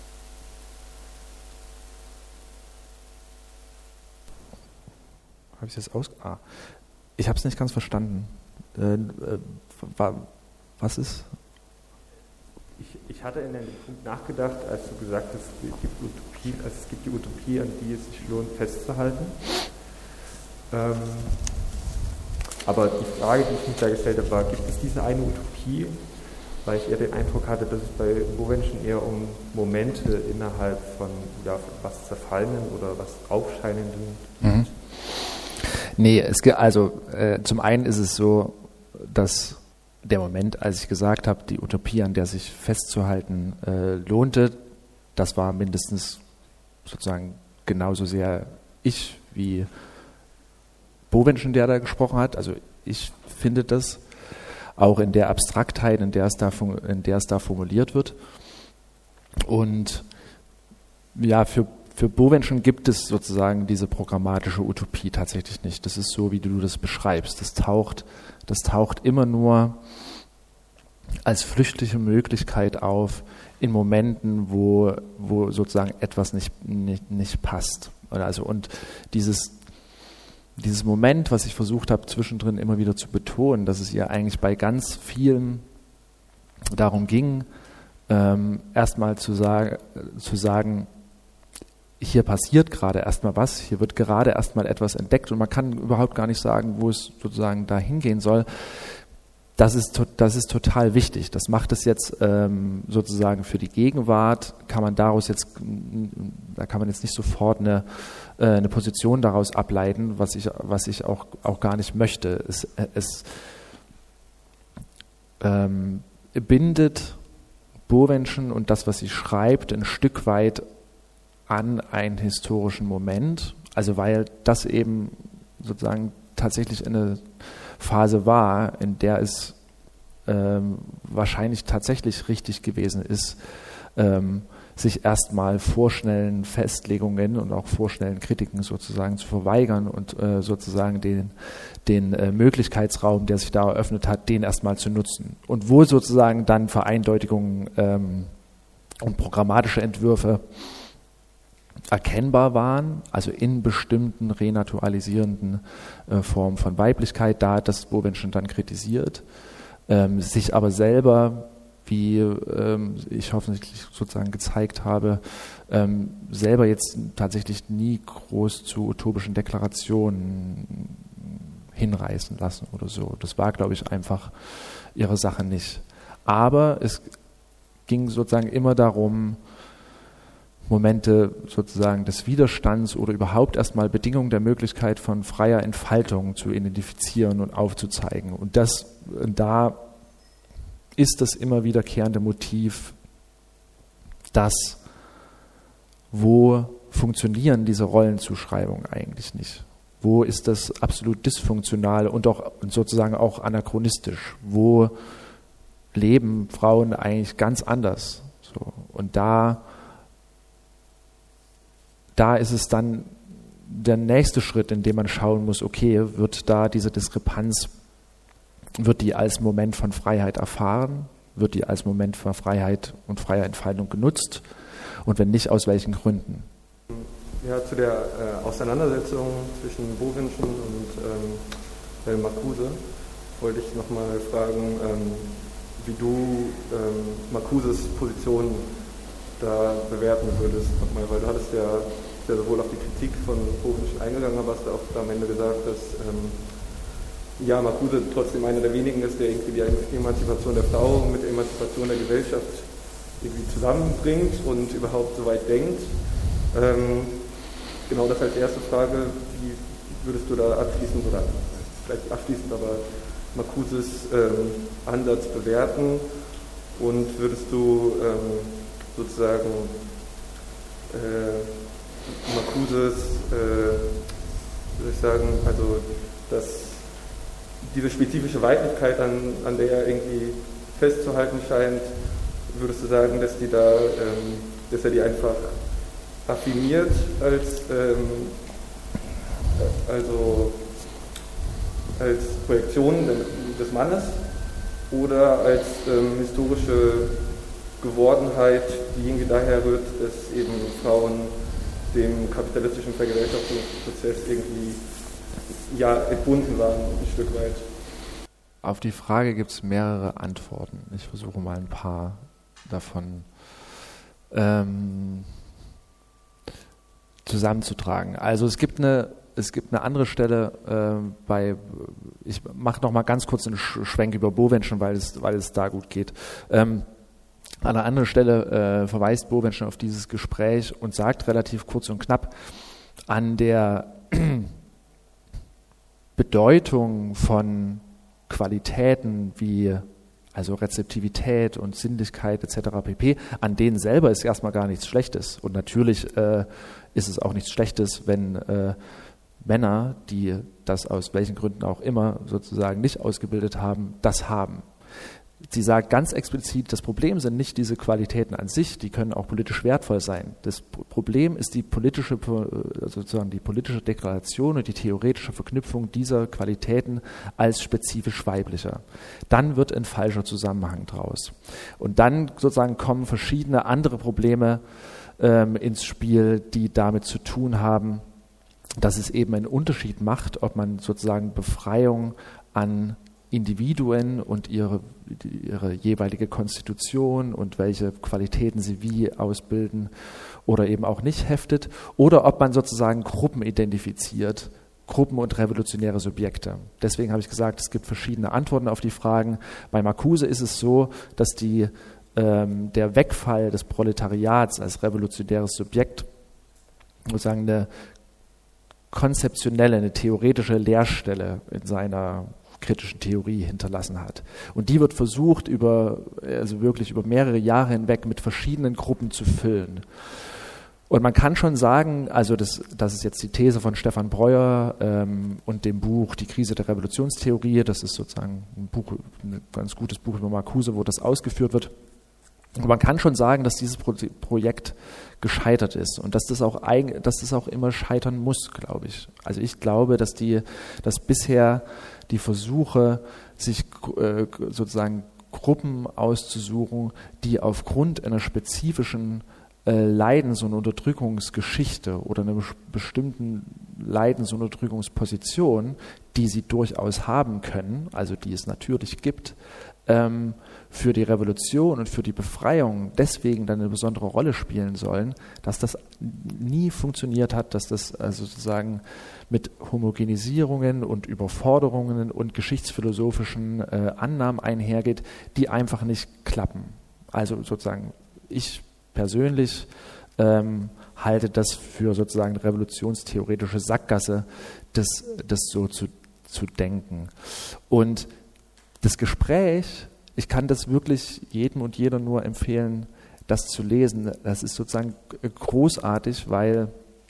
A: Habe ich das aus? Ah. Ich habe es nicht ganz verstanden. Äh, äh, was ist?
B: Ich, ich hatte in dem Punkt nachgedacht, als du gesagt hast, es gibt, Utopien, also es gibt die Utopie, an die es sich lohnt, festzuhalten. Ähm, aber die Frage, die ich mich da gestellt habe, war, gibt es diese eine Utopie? Weil ich eher den Eindruck hatte, dass es bei Bovenschen eher um Momente innerhalb von ja, was Zerfallenen oder was Aufscheinenden geht.
A: Mhm. Nee, es gibt, also äh, zum einen ist es so, dass der Moment, als ich gesagt habe, die Utopie, an der sich festzuhalten äh, lohnte, das war mindestens sozusagen genauso sehr ich wie Bovenschen, der da gesprochen hat. Also ich finde das auch in der Abstraktheit, in der es da, in der es da formuliert wird. Und ja, für Für Bovenschen gibt es sozusagen diese programmatische Utopie tatsächlich nicht. Das ist so, wie du das beschreibst. Das taucht, das taucht immer nur als flüchtige Möglichkeit auf in Momenten, wo, wo sozusagen etwas nicht, nicht, nicht passt. Also, und dieses, dieses Moment, was ich versucht habe, zwischendrin immer wieder zu betonen, dass es ihr eigentlich bei ganz vielen darum ging, ähm, erstmal zu, sag, zu sagen, hier passiert gerade erstmal was, hier wird gerade erstmal etwas entdeckt und man kann überhaupt gar nicht sagen, wo es sozusagen da hingehen soll. Das ist, das ist total wichtig. Das macht es jetzt ähm, sozusagen für die Gegenwart, kann man daraus jetzt, da kann man jetzt nicht sofort eine, äh, eine Position daraus ableiten, was ich, was ich auch, auch gar nicht möchte. Es, es ähm, bindet Bovenschen und das, was sie schreibt, ein Stück weit an einen historischen Moment, also weil das eben sozusagen tatsächlich eine Phase war, in der es ähm, wahrscheinlich tatsächlich richtig gewesen ist, ähm, sich erstmal vorschnellen Festlegungen und auch vorschnellen Kritiken sozusagen zu verweigern und äh, sozusagen den, den äh, Möglichkeitsraum, der sich da eröffnet hat, den erstmal zu nutzen. Und wo sozusagen dann Vereindeutigungen ähm, und programmatische Entwürfe erkennbar waren, also in bestimmten renaturalisierenden äh, Formen von Weiblichkeit, da hat das Bovenschen dann kritisiert, ähm, sich aber selber, wie ähm, ich hoffentlich sozusagen gezeigt habe, ähm, selber jetzt tatsächlich nie groß zu utopischen Deklarationen hinreißen lassen oder so. Das war, glaube ich, einfach ihre Sache nicht. Aber es ging sozusagen immer darum, Momente sozusagen des Widerstands oder überhaupt erstmal Bedingungen der Möglichkeit von freier Entfaltung zu identifizieren und aufzuzeigen. Und das, da ist das immer wiederkehrende Motiv, das, wo funktionieren diese Rollenzuschreibungen eigentlich nicht? Wo ist das absolut dysfunktional und auch sozusagen auch anachronistisch? Wo leben Frauen eigentlich ganz anders? So. Und da Da ist es dann der nächste Schritt, in dem man schauen muss, okay, wird da diese Diskrepanz, wird die als Moment von Freiheit erfahren? Wird die als Moment von Freiheit und freier Entfaltung genutzt? Und wenn nicht, aus welchen Gründen?
B: Ja, zu der äh, Auseinandersetzung zwischen Bovenschen und ähm, Marcuse wollte ich nochmal fragen, ähm, wie du ähm, Marcuses Position da bewerten würdest, nochmal, weil du hattest ja, ja sowohl auf die Kritik von Bovenschen eingegangen, aber hast du auch am Ende gesagt, dass ähm, ja, Marcuse trotzdem einer der wenigen ist, der irgendwie die Emanzipation der Frau mit der Emanzipation der Gesellschaft irgendwie zusammenbringt und überhaupt so weit denkt. Ähm, genau das als erste Frage, wie würdest du da abschließend, oder vielleicht abschließend, aber Marcuses ähm, Ansatz bewerten und würdest du ähm, sozusagen äh, Marcuses, äh, würde ich sagen, also dass diese spezifische Weiblichkeit, an, an der er irgendwie festzuhalten scheint, würdest du sagen, dass die da, ähm, dass er die einfach affirmiert als ähm, also als Projektion des Mannes
C: oder als ähm, historische Gewordenheit, die irgendwie daher rührt, dass eben Frauen dem kapitalistischen Vergesellschaftungsprozess irgendwie ja entbunden waren, ein Stück weit.
A: Auf die Frage gibt es mehrere Antworten. Ich versuche mal ein paar davon ähm, zusammenzutragen. Also es gibt eine, es gibt eine andere Stelle äh, bei, ich mache noch mal ganz kurz einen Schwenk über Bovenschen, weil es, weil es da gut geht. Ähm, an einer anderen Stelle äh, verweist Bovenschen auf dieses Gespräch und sagt relativ kurz und knapp, an der Bedeutung von Qualitäten wie also Rezeptivität und Sinnlichkeit et cetera pp., an denen selber ist erstmal gar nichts Schlechtes. Und natürlich äh, ist es auch nichts Schlechtes, wenn äh, Männer, die das aus welchen Gründen auch immer sozusagen nicht ausgebildet haben, das haben. Sie sagt ganz explizit, das Problem sind nicht diese Qualitäten an sich, die können auch politisch wertvoll sein. Das Problem ist die politische, sozusagen die politische Deklaration und die theoretische Verknüpfung dieser Qualitäten als spezifisch weiblicher. Dann wird ein falscher Zusammenhang draus. Und dann sozusagen kommen verschiedene andere Probleme ähm, ins Spiel, die damit zu tun haben, dass es eben einen Unterschied macht, ob man sozusagen Befreiung an Individuen und ihre, ihre jeweilige Konstitution und welche Qualitäten sie wie ausbilden oder eben auch nicht heftet, oder ob man sozusagen Gruppen identifiziert, Gruppen und revolutionäre Subjekte. Deswegen habe ich gesagt, es gibt verschiedene Antworten auf die Fragen. Bei Marcuse ist es so, dass die, ähm, der Wegfall des Proletariats als revolutionäres Subjekt sozusagen eine konzeptionelle, eine theoretische Leerstelle in seiner kritischen Theorie hinterlassen hat. Und die wird versucht, über, also wirklich über mehrere Jahre hinweg mit verschiedenen Gruppen zu füllen. Und man kann schon sagen, also das, das ist jetzt die These von Stefan Breuer ähm, und dem Buch Die Krise der Revolutionstheorie, das ist sozusagen ein Buch, ein ganz gutes Buch über Marcuse, wo das ausgeführt wird. Und man kann schon sagen, dass dieses Pro- Projekt gescheitert ist und dass das auch eigen, dass das auch immer scheitern muss, glaube ich. Also ich glaube, dass die, dass bisher die Versuche, sich äh, sozusagen Gruppen auszusuchen, die aufgrund einer spezifischen äh, Leidens- und Unterdrückungsgeschichte oder einer bestimmten Leidens- und Unterdrückungsposition, die sie durchaus haben können, also die es natürlich gibt, ähm, für die Revolution und für die Befreiung deswegen dann eine besondere Rolle spielen sollen, dass das nie funktioniert hat, dass das also sozusagen mit Homogenisierungen und Überforderungen und geschichtsphilosophischen äh, Annahmen einhergeht, die einfach nicht klappen. Also sozusagen ich persönlich ähm, halte das für sozusagen revolutionstheoretische Sackgasse, das, das so zu, zu denken. Und das Gespräch, ich kann das wirklich jedem und jeder nur empfehlen, das zu lesen. Das ist sozusagen großartig, weil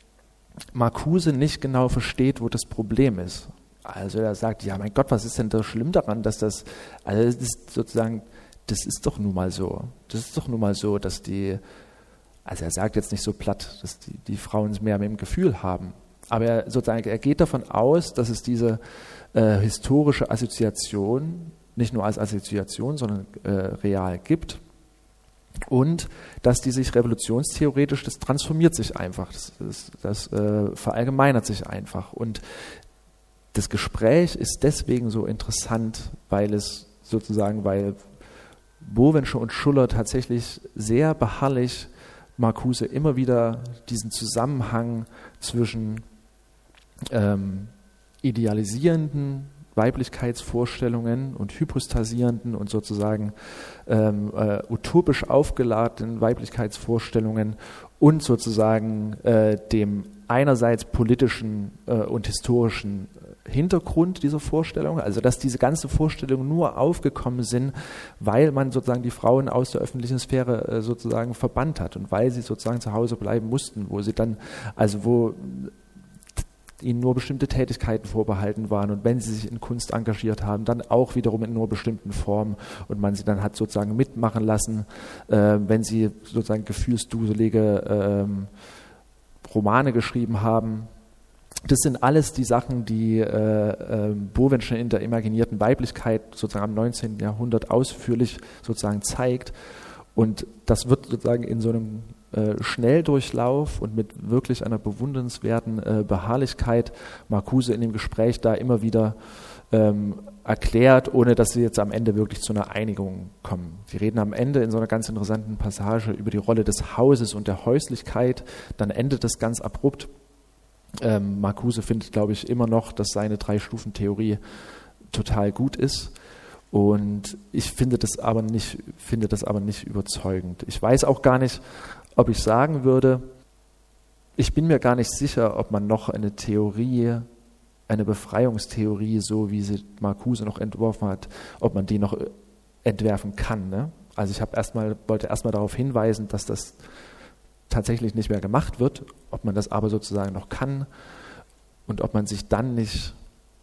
A: Marcuse nicht genau versteht, wo das Problem ist. Also er sagt, ja mein Gott, was ist denn da schlimm daran, dass das, also das ist sozusagen, das ist doch nun mal so. Das ist doch nun mal so, dass die, also er sagt jetzt nicht so platt, dass die, die Frauen es mehr mit dem Gefühl haben. Aber er, sozusagen, er geht davon aus, dass es diese äh, historische Assoziation nicht nur als Assoziation, sondern äh, real gibt und dass die sich revolutionstheoretisch, das transformiert sich einfach, das, das, das äh, verallgemeinert sich einfach. Und das Gespräch ist deswegen so interessant, weil es sozusagen, weil Bovensche und Schuller tatsächlich sehr beharrlich Marcuse immer wieder diesen Zusammenhang zwischen ähm, idealisierenden Weiblichkeitsvorstellungen und hypostasierenden und sozusagen ähm, äh, utopisch aufgeladenen Weiblichkeitsvorstellungen und sozusagen äh, dem einerseits politischen äh, und historischen Hintergrund dieser Vorstellung, also dass diese ganze Vorstellungen nur aufgekommen sind, weil man sozusagen die Frauen aus der öffentlichen Sphäre äh, sozusagen verbannt hat und weil sie sozusagen zu Hause bleiben mussten, wo sie dann, also wo ihnen nur bestimmte Tätigkeiten vorbehalten waren und wenn sie sich in Kunst engagiert haben, dann auch wiederum in nur bestimmten Formen und man sie dann hat sozusagen mitmachen lassen, äh, wenn sie sozusagen gefühlsduselige ähm, Romane geschrieben haben, Das sind alles die Sachen, die äh, äh, Bovenschen in der imaginierten Weiblichkeit sozusagen am neunzehnten Jahrhundert ausführlich sozusagen zeigt. Und das wird sozusagen in so einem äh, Schnelldurchlauf und mit wirklich einer bewundernswerten äh, Beharrlichkeit Marcuse in dem Gespräch da immer wieder ähm, erklärt, ohne dass sie jetzt am Ende wirklich zu einer Einigung kommen. Sie reden am Ende in so einer ganz interessanten Passage über die Rolle des Hauses und der Häuslichkeit. Dann endet das ganz abrupt. Ähm, Marcuse findet, glaube ich, immer noch, dass seine Drei-Stufen-Theorie total gut ist. Und ich finde das aber nicht, finde das aber nicht überzeugend. Ich weiß auch gar nicht, ob ich sagen würde, ich bin mir gar nicht sicher, ob man noch eine Theorie, eine Befreiungstheorie, so wie sie Marcuse noch entworfen hat, ob man die noch entwerfen kann. Ne? Also ich habe erstmal, wollte erstmal darauf hinweisen, dass das tatsächlich nicht mehr gemacht wird, ob man das aber sozusagen noch kann und ob man sich dann nicht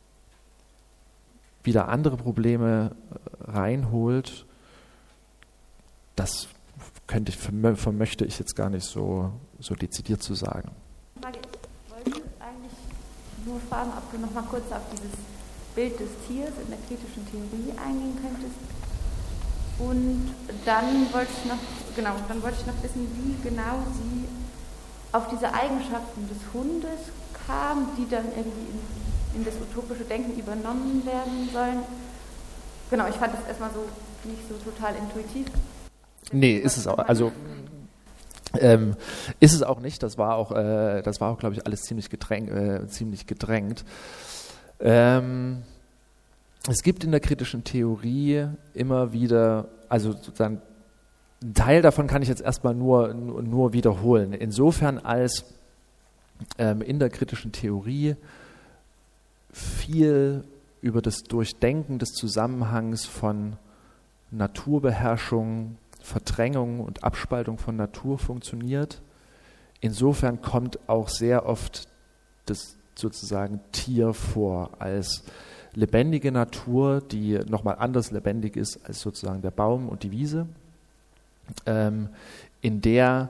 A: wieder andere Probleme reinholt, das könnte ich, vermöchte ich jetzt gar nicht so, so dezidiert zu sagen.
D: Frage, ich wollte eigentlich nur fragen, ob du noch mal kurz auf dieses Bild des Tiers in der kritischen Theorie eingehen könntest. Und dann wollte ich noch, genau, dann wollte ich noch wissen, wie genau sie auf diese Eigenschaften des Hundes kam, die dann irgendwie in, in das utopische Denken übernommen werden sollen. Genau, ich fand das erstmal so nicht so total intuitiv.
A: Nee, ist es auch. Also ähm, ist es auch nicht. Das war auch, äh, das war auch, glaube ich, alles ziemlich gedrängt. Äh, ziemlich gedrängt. Ähm, Es gibt in der kritischen Theorie immer wieder, also sozusagen, ein Teil davon kann ich jetzt erstmal nur, nur wiederholen. Insofern als ähm, in der kritischen Theorie viel über das Durchdenken des Zusammenhangs von Naturbeherrschung, Verdrängung und Abspaltung von Natur funktioniert. Insofern kommt auch sehr oft das sozusagen Tier vor als lebendige Natur, die nochmal anders lebendig ist als sozusagen der Baum und die Wiese, ähm, in der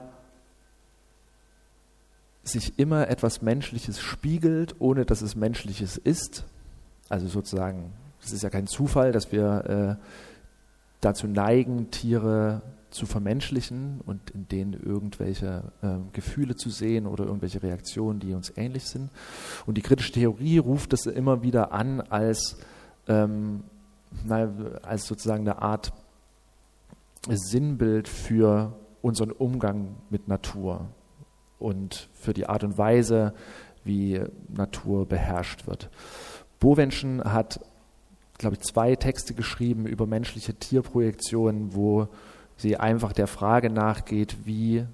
A: sich immer etwas Menschliches spiegelt, ohne dass es Menschliches ist. Also sozusagen, es ist ja kein Zufall, dass wir äh, dazu neigen, Tiere zu vermenschlichen und in denen irgendwelche äh, Gefühle zu sehen oder irgendwelche Reaktionen, die uns ähnlich sind. Und die kritische Theorie ruft das immer wieder an als, ähm, na, als sozusagen eine Art Sinnbild für unseren Umgang mit Natur und für die Art und Weise, wie Natur beherrscht wird. Bovenschen hat, glaube ich, zwei Texte geschrieben über menschliche Tierprojektionen, wo sie einfach der Frage nachgeht, wie,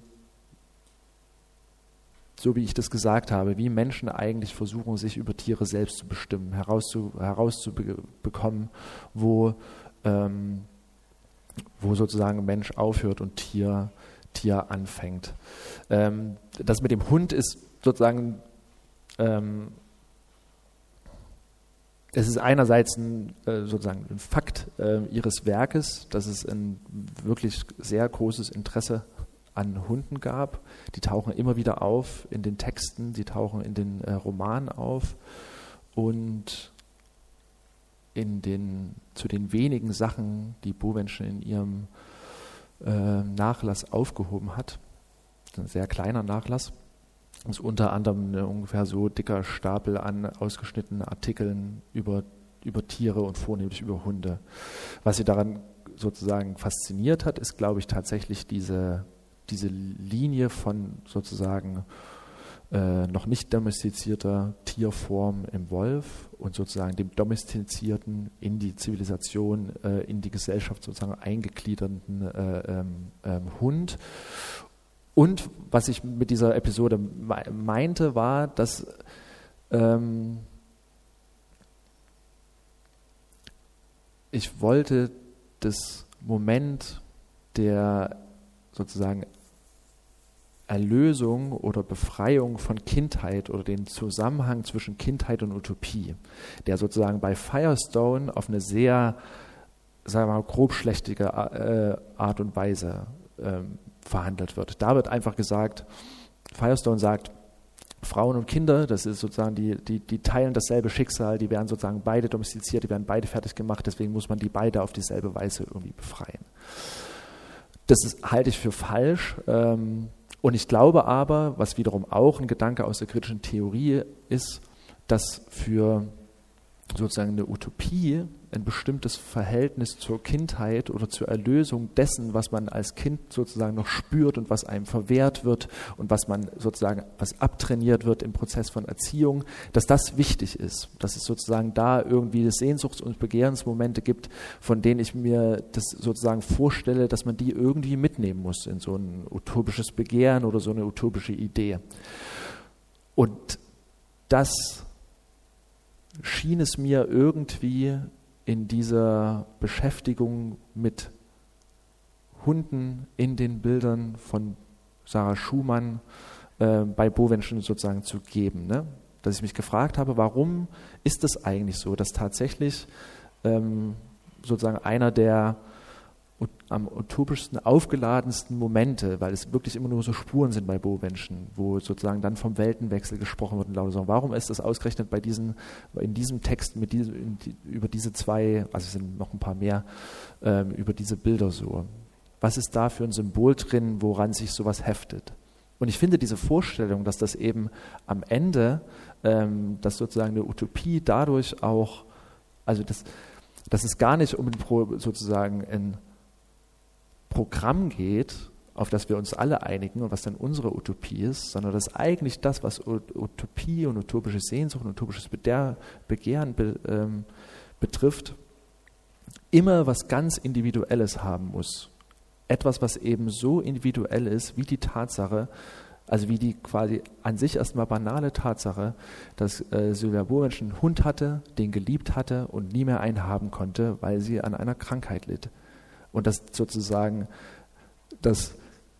A: so wie ich das gesagt habe, wie Menschen eigentlich versuchen, sich über Tiere selbst zu bestimmen, herauszu, herauszubekommen, wo, ähm, wo sozusagen Mensch aufhört und Tier, Tier anfängt. Ähm, das mit dem Hund ist sozusagen, ähm, es ist einerseits ein, äh, sozusagen ein Fakt äh, ihres Werkes, dass es ein wirklich sehr großes Interesse an Hunden gab. Die tauchen immer wieder auf in den Texten, die tauchen in den äh, Romanen auf und in den, zu den wenigen Sachen, die Bovenschen in ihrem äh, Nachlass aufgehoben hat. Ein sehr kleiner Nachlass. Das ist unter anderem ein ungefähr so dicker Stapel an ausgeschnittenen Artikeln über, über Tiere und vornehmlich über Hunde. Was sie daran sozusagen fasziniert hat, ist, glaube ich, tatsächlich diese, diese Linie von sozusagen äh, noch nicht domestizierter Tierform im Wolf und sozusagen dem domestizierten, in die Zivilisation, äh, in die Gesellschaft sozusagen eingegliederten äh, ähm, ähm, Hund. Und was ich mit dieser Episode meinte, war, dass ähm, ich wollte das Moment der sozusagen Erlösung oder Befreiung von Kindheit oder den Zusammenhang zwischen Kindheit und Utopie, der sozusagen bei Firestone auf eine sehr, sagen wir mal, grobschlächtige äh, Art und Weise ähm, verhandelt wird. Da wird einfach gesagt, Firestone sagt, Frauen und Kinder, das ist sozusagen, die, die, die teilen dasselbe Schicksal, die werden sozusagen beide domestiziert, die werden beide fertig gemacht, deswegen muss man die beide auf dieselbe Weise irgendwie befreien. Das ist, halte ich für falsch. Ähm, und ich glaube aber, was wiederum auch ein Gedanke aus der kritischen Theorie ist, dass für sozusagen eine Utopie ein bestimmtes Verhältnis zur Kindheit oder zur Erlösung dessen, was man als Kind sozusagen noch spürt und was einem verwehrt wird und was man sozusagen, was abtrainiert wird im Prozess von Erziehung, dass das wichtig ist, dass es sozusagen da irgendwie Sehnsuchts- und Begehrensmomente gibt, von denen ich mir das sozusagen vorstelle, dass man die irgendwie mitnehmen muss in so ein utopisches Begehren oder so eine utopische Idee. Und das schien es mir irgendwie in dieser Beschäftigung mit Hunden in den Bildern von Sarah Schumann äh, bei Bovenschen sozusagen zu geben. Ne? Dass ich mich gefragt habe, warum ist es eigentlich so, dass tatsächlich ähm, sozusagen einer der ut- am utopischsten, aufgeladensten Momente, weil es wirklich immer nur so Spuren sind bei Bovenschen, wo sozusagen dann vom Weltenwechsel gesprochen wird und lauter so. Warum ist das ausgerechnet bei diesen, in diesem Text mit diese, in die, über diese zwei, also es sind noch ein paar mehr, ähm, über diese Bilder so? Was ist da für ein Symbol drin, woran sich sowas heftet? Und ich finde diese Vorstellung, dass das eben am Ende, ähm, dass sozusagen eine Utopie dadurch auch, also das, dass es gar nicht um ein Pro, sozusagen ein Programm geht, auf das wir uns alle einigen und was dann unsere Utopie ist, sondern dass eigentlich das, was Utopie und utopische Sehnsucht und utopisches Begehren be, ähm, betrifft, immer was ganz Individuelles haben muss. Etwas, was eben so individuell ist, wie die Tatsache, also wie die quasi an sich erstmal banale Tatsache, dass äh, Sylvia Bovenschen einen Hund hatte, den geliebt hatte und nie mehr einen haben konnte, weil sie an einer Krankheit litt. Und das sozusagen, das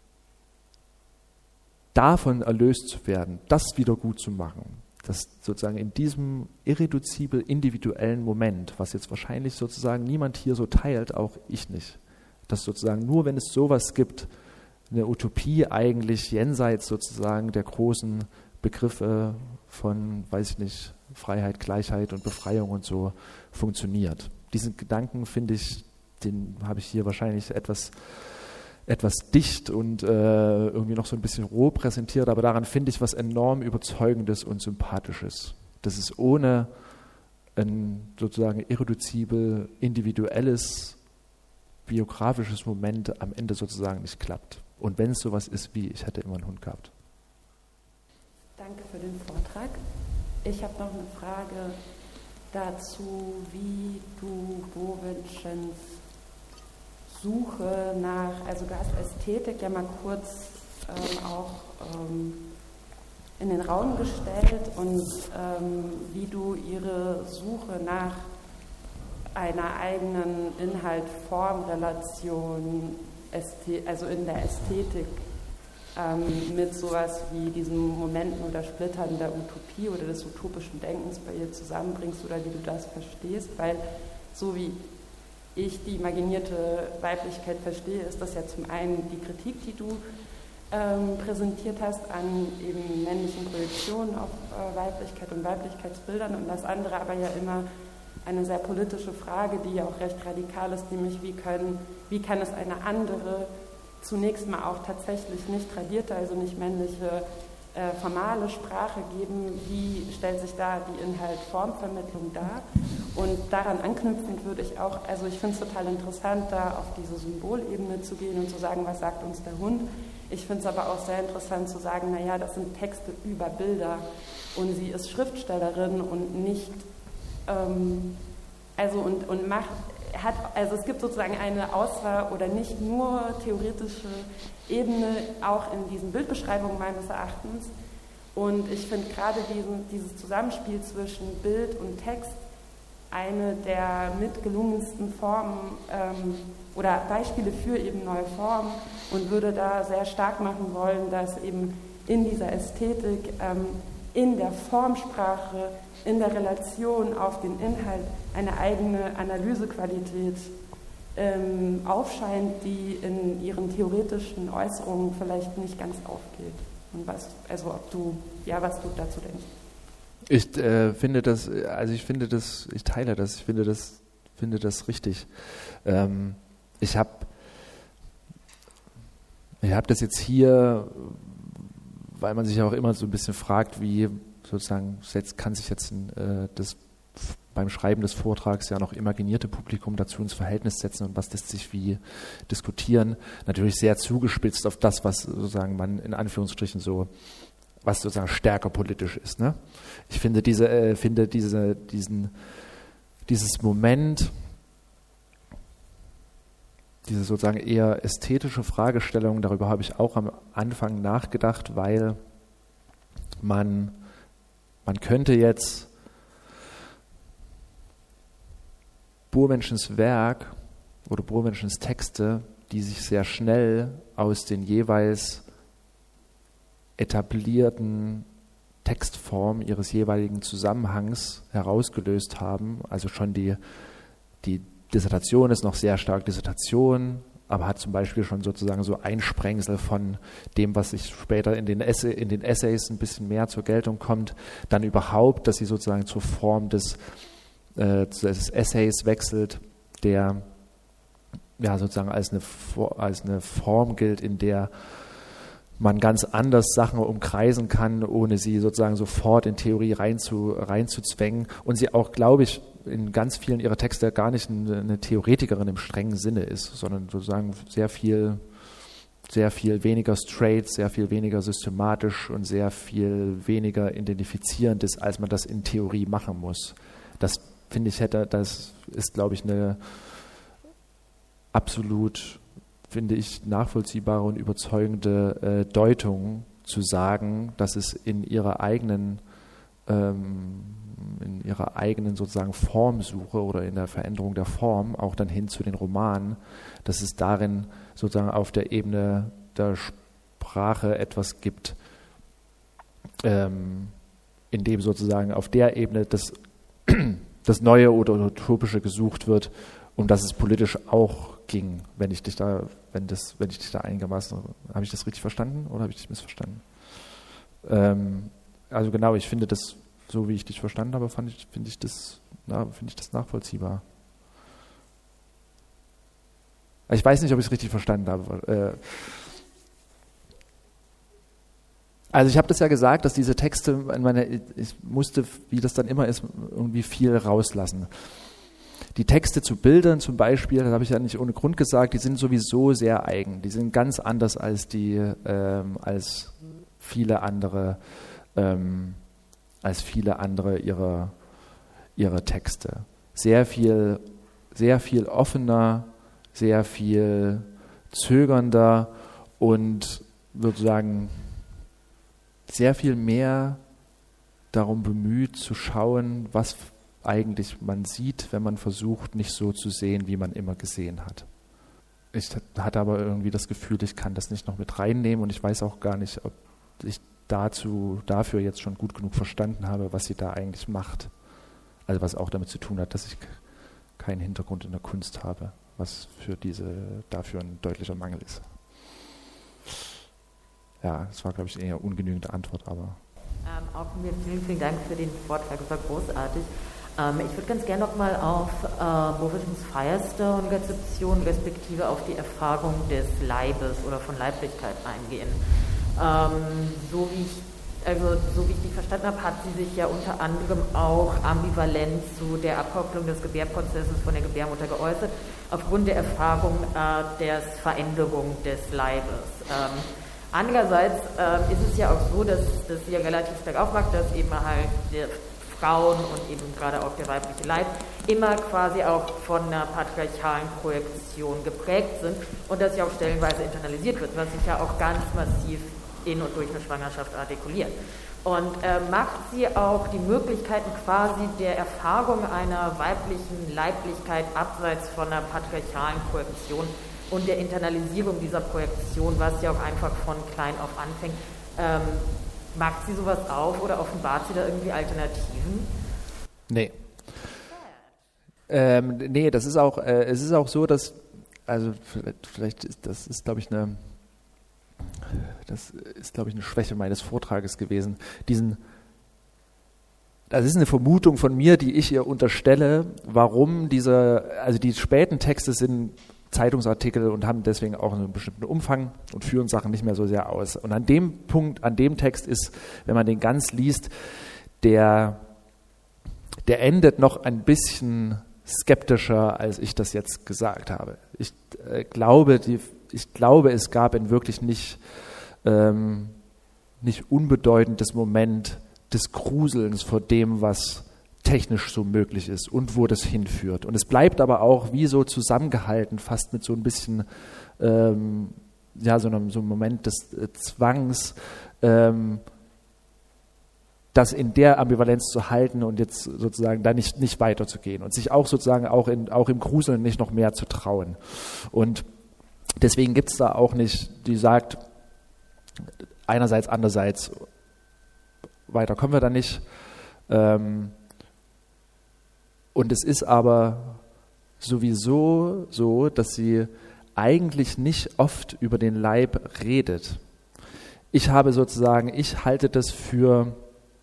A: davon erlöst zu werden, das wieder gut zu machen, dass sozusagen in diesem irreduzibel individuellen Moment, was jetzt wahrscheinlich sozusagen niemand hier so teilt, auch ich nicht, dass sozusagen nur wenn es sowas gibt, eine Utopie eigentlich jenseits sozusagen der großen Begriffe von, weiß ich nicht, Freiheit, Gleichheit und Befreiung und so funktioniert. Diesen Gedanken finde ich, den habe ich hier wahrscheinlich etwas, etwas dicht und äh, irgendwie noch so ein bisschen roh präsentiert, aber daran finde ich was enorm Überzeugendes und Sympathisches. Das ist ohne ein sozusagen irreduzibel, individuelles, biografisches Moment am Ende sozusagen nicht klappt. Und wenn es sowas ist wie, ich hätte immer einen Hund gehabt.
E: Danke für den Vortrag. Ich habe noch eine Frage dazu, wie du Bovenschens Suche nach, also du hast Ästhetik ja mal kurz ähm, auch ähm, in den Raum gestellt und ähm, wie du ihre Suche nach einer eigenen Inhalt-Form-Relation, also in der Ästhetik, ähm, mit sowas wie diesen Momenten oder Splittern der Utopie oder des utopischen Denkens bei ihr zusammenbringst oder wie du das verstehst, weil so wie ich die imaginierte Weiblichkeit verstehe, ist das ja zum einen die Kritik, die du ähm, präsentiert hast an eben männlichen Projektionen auf äh, Weiblichkeit und Weiblichkeitsbildern und das andere aber ja immer eine sehr politische Frage, die ja auch recht radikal ist, nämlich wie, können, wie kann es eine andere, zunächst mal auch tatsächlich nicht tradierte, also nicht männliche, äh, formale Sprache geben, wie stellt sich da die Inhalt-Formvermittlung dar? Und daran anknüpfend würde ich auch, also ich finde es total interessant, da auf diese Symbolebene zu gehen und zu sagen, was sagt uns der Hund? Ich finde es aber auch sehr interessant zu sagen, naja, das sind Texte über Bilder und sie ist Schriftstellerin und nicht ähm, also und, und macht, hat, also es gibt sozusagen eine Auswahl oder nicht nur theoretische Ebene auch in diesen Bildbeschreibungen meines Erachtens und ich finde gerade diesen, dieses Zusammenspiel zwischen Bild und Text eine der mitgelungensten Formen ähm, oder Beispiele für eben neue Formen und würde da sehr stark machen wollen, dass eben in dieser Ästhetik, ähm, in der Formsprache, in der Relation auf den Inhalt eine eigene Analysequalität ähm, aufscheint, die in ihren theoretischen Äußerungen vielleicht nicht ganz aufgeht. Und was, also ob du, ja, was du dazu denkst.
A: Ich äh, finde das, also ich finde das, ich teile das, ich finde das, finde das richtig. Ähm, ich habe ich hab das jetzt hier, weil man sich auch immer so ein bisschen fragt, wie sozusagen, jetzt kann sich jetzt äh, das beim Schreiben des Vortrags ja noch imaginierte Publikum dazu ins Verhältnis setzen und was lässt sich wie diskutieren. Natürlich sehr zugespitzt auf das, was sozusagen man in Anführungsstrichen so, was sozusagen stärker politisch ist. Ne? Ich finde diese, äh, finde diese, diesen, dieses Moment, diese sozusagen eher ästhetische Fragestellung, darüber habe ich auch am Anfang nachgedacht, weil man, man könnte jetzt Burmenschens Werk oder Burmenschens Texte, die sich sehr schnell aus den jeweils etablierten Textformen ihres jeweiligen Zusammenhangs herausgelöst haben. Also schon die, die Dissertation ist noch sehr stark Dissertation, aber hat zum Beispiel schon sozusagen so Einsprengsel von dem, was sich später in den, Essay, in den Essays ein bisschen mehr zur Geltung kommt. Dann überhaupt, dass sie sozusagen zur Form des des Essays wechselt, der ja sozusagen als eine, als eine Form gilt, in der man ganz anders Sachen umkreisen kann, ohne sie sozusagen sofort in Theorie reinzu, reinzuzwängen. Und sie auch, glaube ich, in ganz vielen ihrer Texte gar nicht eine, eine Theoretikerin im strengen Sinne ist, sondern sozusagen sehr viel, sehr viel weniger straight, sehr viel weniger systematisch und sehr viel weniger identifizierend ist, als man das in Theorie machen muss. Das finde ich, hätte, das ist, glaube ich, eine absolut, finde ich, nachvollziehbare und überzeugende äh, Deutung zu sagen, dass es in ihrer eigenen, ähm, in ihrer eigenen sozusagen Formsuche oder in der Veränderung der Form, auch dann hin zu den Romanen, dass es darin sozusagen auf der Ebene der Sprache etwas gibt, ähm, in dem sozusagen auf der Ebene das das Neue oder Utopische gesucht wird, um das es politisch auch ging, wenn ich dich da, wenn das, wenn ich dich da einigermaßen, habe ich das richtig verstanden oder habe ich dich missverstanden? Ähm, also genau, ich finde das, so wie ich dich verstanden habe, fand ich, finde ich das, na, finde ich das nachvollziehbar. Ich weiß nicht, ob ich es richtig verstanden habe. Äh, Also ich habe das ja gesagt, dass diese Texte, meine, ich musste, wie das dann immer ist, irgendwie viel rauslassen. Die Texte zu Bildern zum Beispiel, das habe ich ja nicht ohne Grund gesagt, die sind sowieso sehr eigen. Die sind ganz anders als die, ähm, als viele andere, ähm, als viele andere ihrer, ihrer Texte. Sehr viel, sehr viel offener, sehr viel zögernder und sozusagen sehr viel mehr darum bemüht zu schauen, was eigentlich man sieht, wenn man versucht, nicht so zu sehen, wie man immer gesehen hat. Ich hatte aber irgendwie das Gefühl, ich kann das nicht noch mit reinnehmen und ich weiß auch gar nicht, ob ich dazu, dafür jetzt schon gut genug verstanden habe, was sie da eigentlich macht. Also was auch damit zu tun hat, dass ich keinen Hintergrund in der Kunst habe, was für diese, dafür ein deutlicher Mangel ist. Ja, das war, glaube ich, eher eine ungenügende Antwort, aber...
F: Ähm, auch von mir vielen, vielen Dank für den Vortrag, das war großartig. Ähm, ich würde ganz gerne nochmal auf äh, Burmenschens Firestone-Rezeption respektive auf die Erfahrung des Leibes oder von Leiblichkeit eingehen. Ähm, so wie ich Also so wie ich die verstanden habe, hat sie sich ja unter anderem auch ambivalent zu der Abkopplung des Gebärprozesses von der Gebärmutter geäußert, aufgrund der Erfahrung äh, der Veränderung des Leibes. Ähm, andererseits äh, ist es ja auch so, dass, dass sie ja relativ stark aufmacht, dass eben halt die Frauen und eben gerade auch der weibliche Leib immer quasi auch von einer patriarchalen Projektion geprägt sind und dass sie auch stellenweise internalisiert wird, was sich ja auch ganz massiv in und durch eine Schwangerschaft artikuliert. Und äh, macht sie auch die Möglichkeiten quasi der Erfahrung einer weiblichen Leiblichkeit abseits von einer patriarchalen Projektion und der Internalisierung dieser Projektion, was ja auch einfach von klein auf anfängt, ähm, macht sie sowas auf oder offenbart sie da irgendwie Alternativen?
A: Nee. Ähm, nee, das ist auch, äh, es ist auch so, dass, also vielleicht, vielleicht ist das ist, glaube ich, eine das ist, glaube ich, eine Schwäche meines Vortrages gewesen, diesen, das ist eine Vermutung von mir, die ich ihr unterstelle, warum diese, also die späten Texte sind Zeitungsartikel und haben deswegen auch einen bestimmten Umfang und führen Sachen nicht mehr so sehr aus. Und an dem Punkt, an dem Text ist, wenn man den ganz liest, der, der endet noch ein bisschen skeptischer, als ich das jetzt gesagt habe. Ich äh, glaube, die, ich glaube, es gab ein wirklich nicht, ähm, nicht unbedeutendes Moment des Gruselns vor dem, was technisch so möglich ist und wo das hinführt. Und es bleibt aber auch wie so zusammengehalten, fast mit so ein bisschen, ähm, ja, so einem, so einem Moment des äh, Zwangs, ähm, das in der Ambivalenz zu halten und jetzt sozusagen da nicht, nicht weiterzugehen und sich auch sozusagen auch, in, auch im Gruseln nicht noch mehr zu trauen. Und deswegen gibt es da auch nicht, die sagt, einerseits, andererseits, weiter kommen wir da nicht. Ähm, und es ist aber sowieso so, dass sie eigentlich nicht oft über den Leib redet. Ich habe sozusagen, ich halte das für,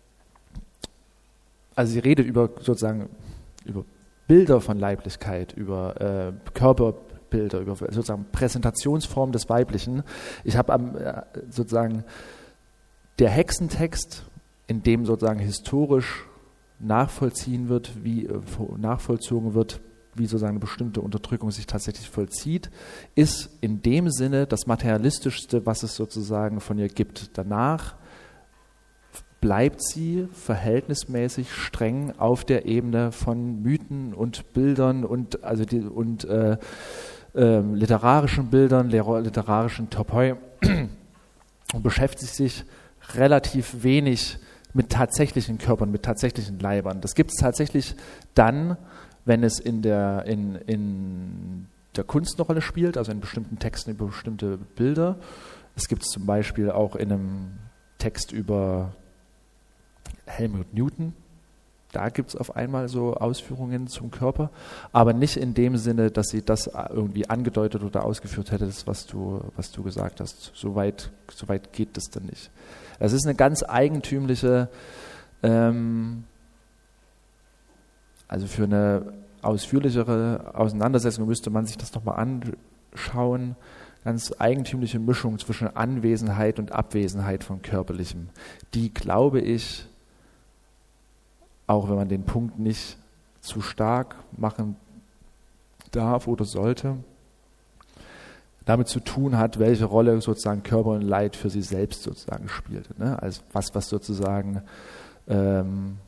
A: also sie redet über sozusagen über Bilder von Leiblichkeit, über äh, Körperbilder, über sozusagen Präsentationsform des Weiblichen. Ich habe am äh, sozusagen der Hexentext, in dem sozusagen historisch nachvollziehen wird, wie äh, nachvollzogen wird, wie sozusagen eine bestimmte Unterdrückung sich tatsächlich vollzieht, ist in dem Sinne das Materialistischste, was es sozusagen von ihr gibt. Danach bleibt sie verhältnismäßig streng auf der Ebene von Mythen und Bildern und also die, und äh, äh, literarischen Bildern, literarischen Topoi und beschäftigt sich relativ wenig mit tatsächlichen Körpern, mit tatsächlichen Leibern. Das gibt es tatsächlich dann, wenn es in der, in, in der Kunst eine Rolle spielt, also in bestimmten Texten über bestimmte Bilder. Es gibt es zum Beispiel auch in einem Text über Helmut Newton. Da gibt es auf einmal so Ausführungen zum Körper, aber nicht in dem Sinne, dass sie das irgendwie angedeutet oder ausgeführt hätte, das, was du, was du gesagt hast. So weit, so weit geht das dann nicht. Es ist eine ganz eigentümliche, ähm, also für eine ausführlichere Auseinandersetzung müsste man sich das nochmal anschauen, ganz eigentümliche Mischung zwischen Anwesenheit und Abwesenheit von Körperlichem, die, glaube ich, auch wenn man den Punkt nicht zu stark machen darf oder sollte, damit zu tun hat, welche Rolle sozusagen Körper und Leid für sie selbst sozusagen spielte. Ne? Also was, was sozusagen ähm,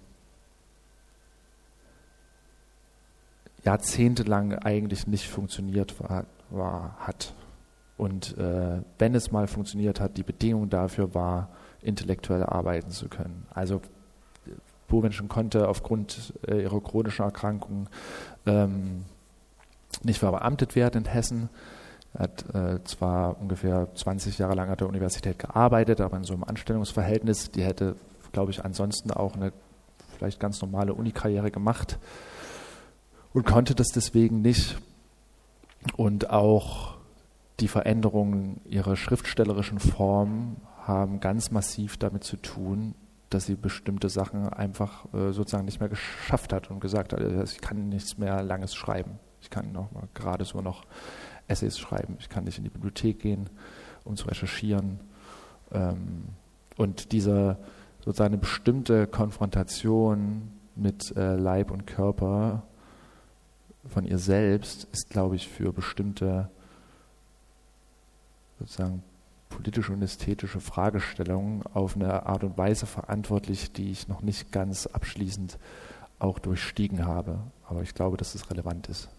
A: jahrzehntelang eigentlich nicht funktioniert war, war hat. Und äh, wenn es mal funktioniert hat, die Bedingung dafür war, intellektuell arbeiten zu können. Also Bovenschen konnte aufgrund äh, ihrer chronischen Erkrankung ähm, nicht verbeamtet werden in Hessen. Er hat äh, zwar ungefähr zwanzig Jahre lang an der Universität gearbeitet, aber in so einem Anstellungsverhältnis, die hätte, glaube ich, ansonsten auch eine vielleicht ganz normale Unikarriere gemacht und konnte das deswegen nicht. Und auch die Veränderungen ihrer schriftstellerischen Form haben ganz massiv damit zu tun, dass sie bestimmte Sachen einfach äh, sozusagen nicht mehr geschafft hat und gesagt hat, also ich kann nichts mehr Langes schreiben. Ich kann noch mal gerade so noch Essays schreiben. Ich kann nicht in die Bibliothek gehen, um zu recherchieren. Ähm, und diese sozusagen eine bestimmte Konfrontation mit äh, Leib und Körper von ihr selbst ist, glaube ich, für bestimmte sozusagen politische und ästhetische Fragestellungen auf eine Art und Weise verantwortlich, die ich noch nicht ganz abschließend auch durchstiegen habe. Aber ich glaube, dass es relevant ist.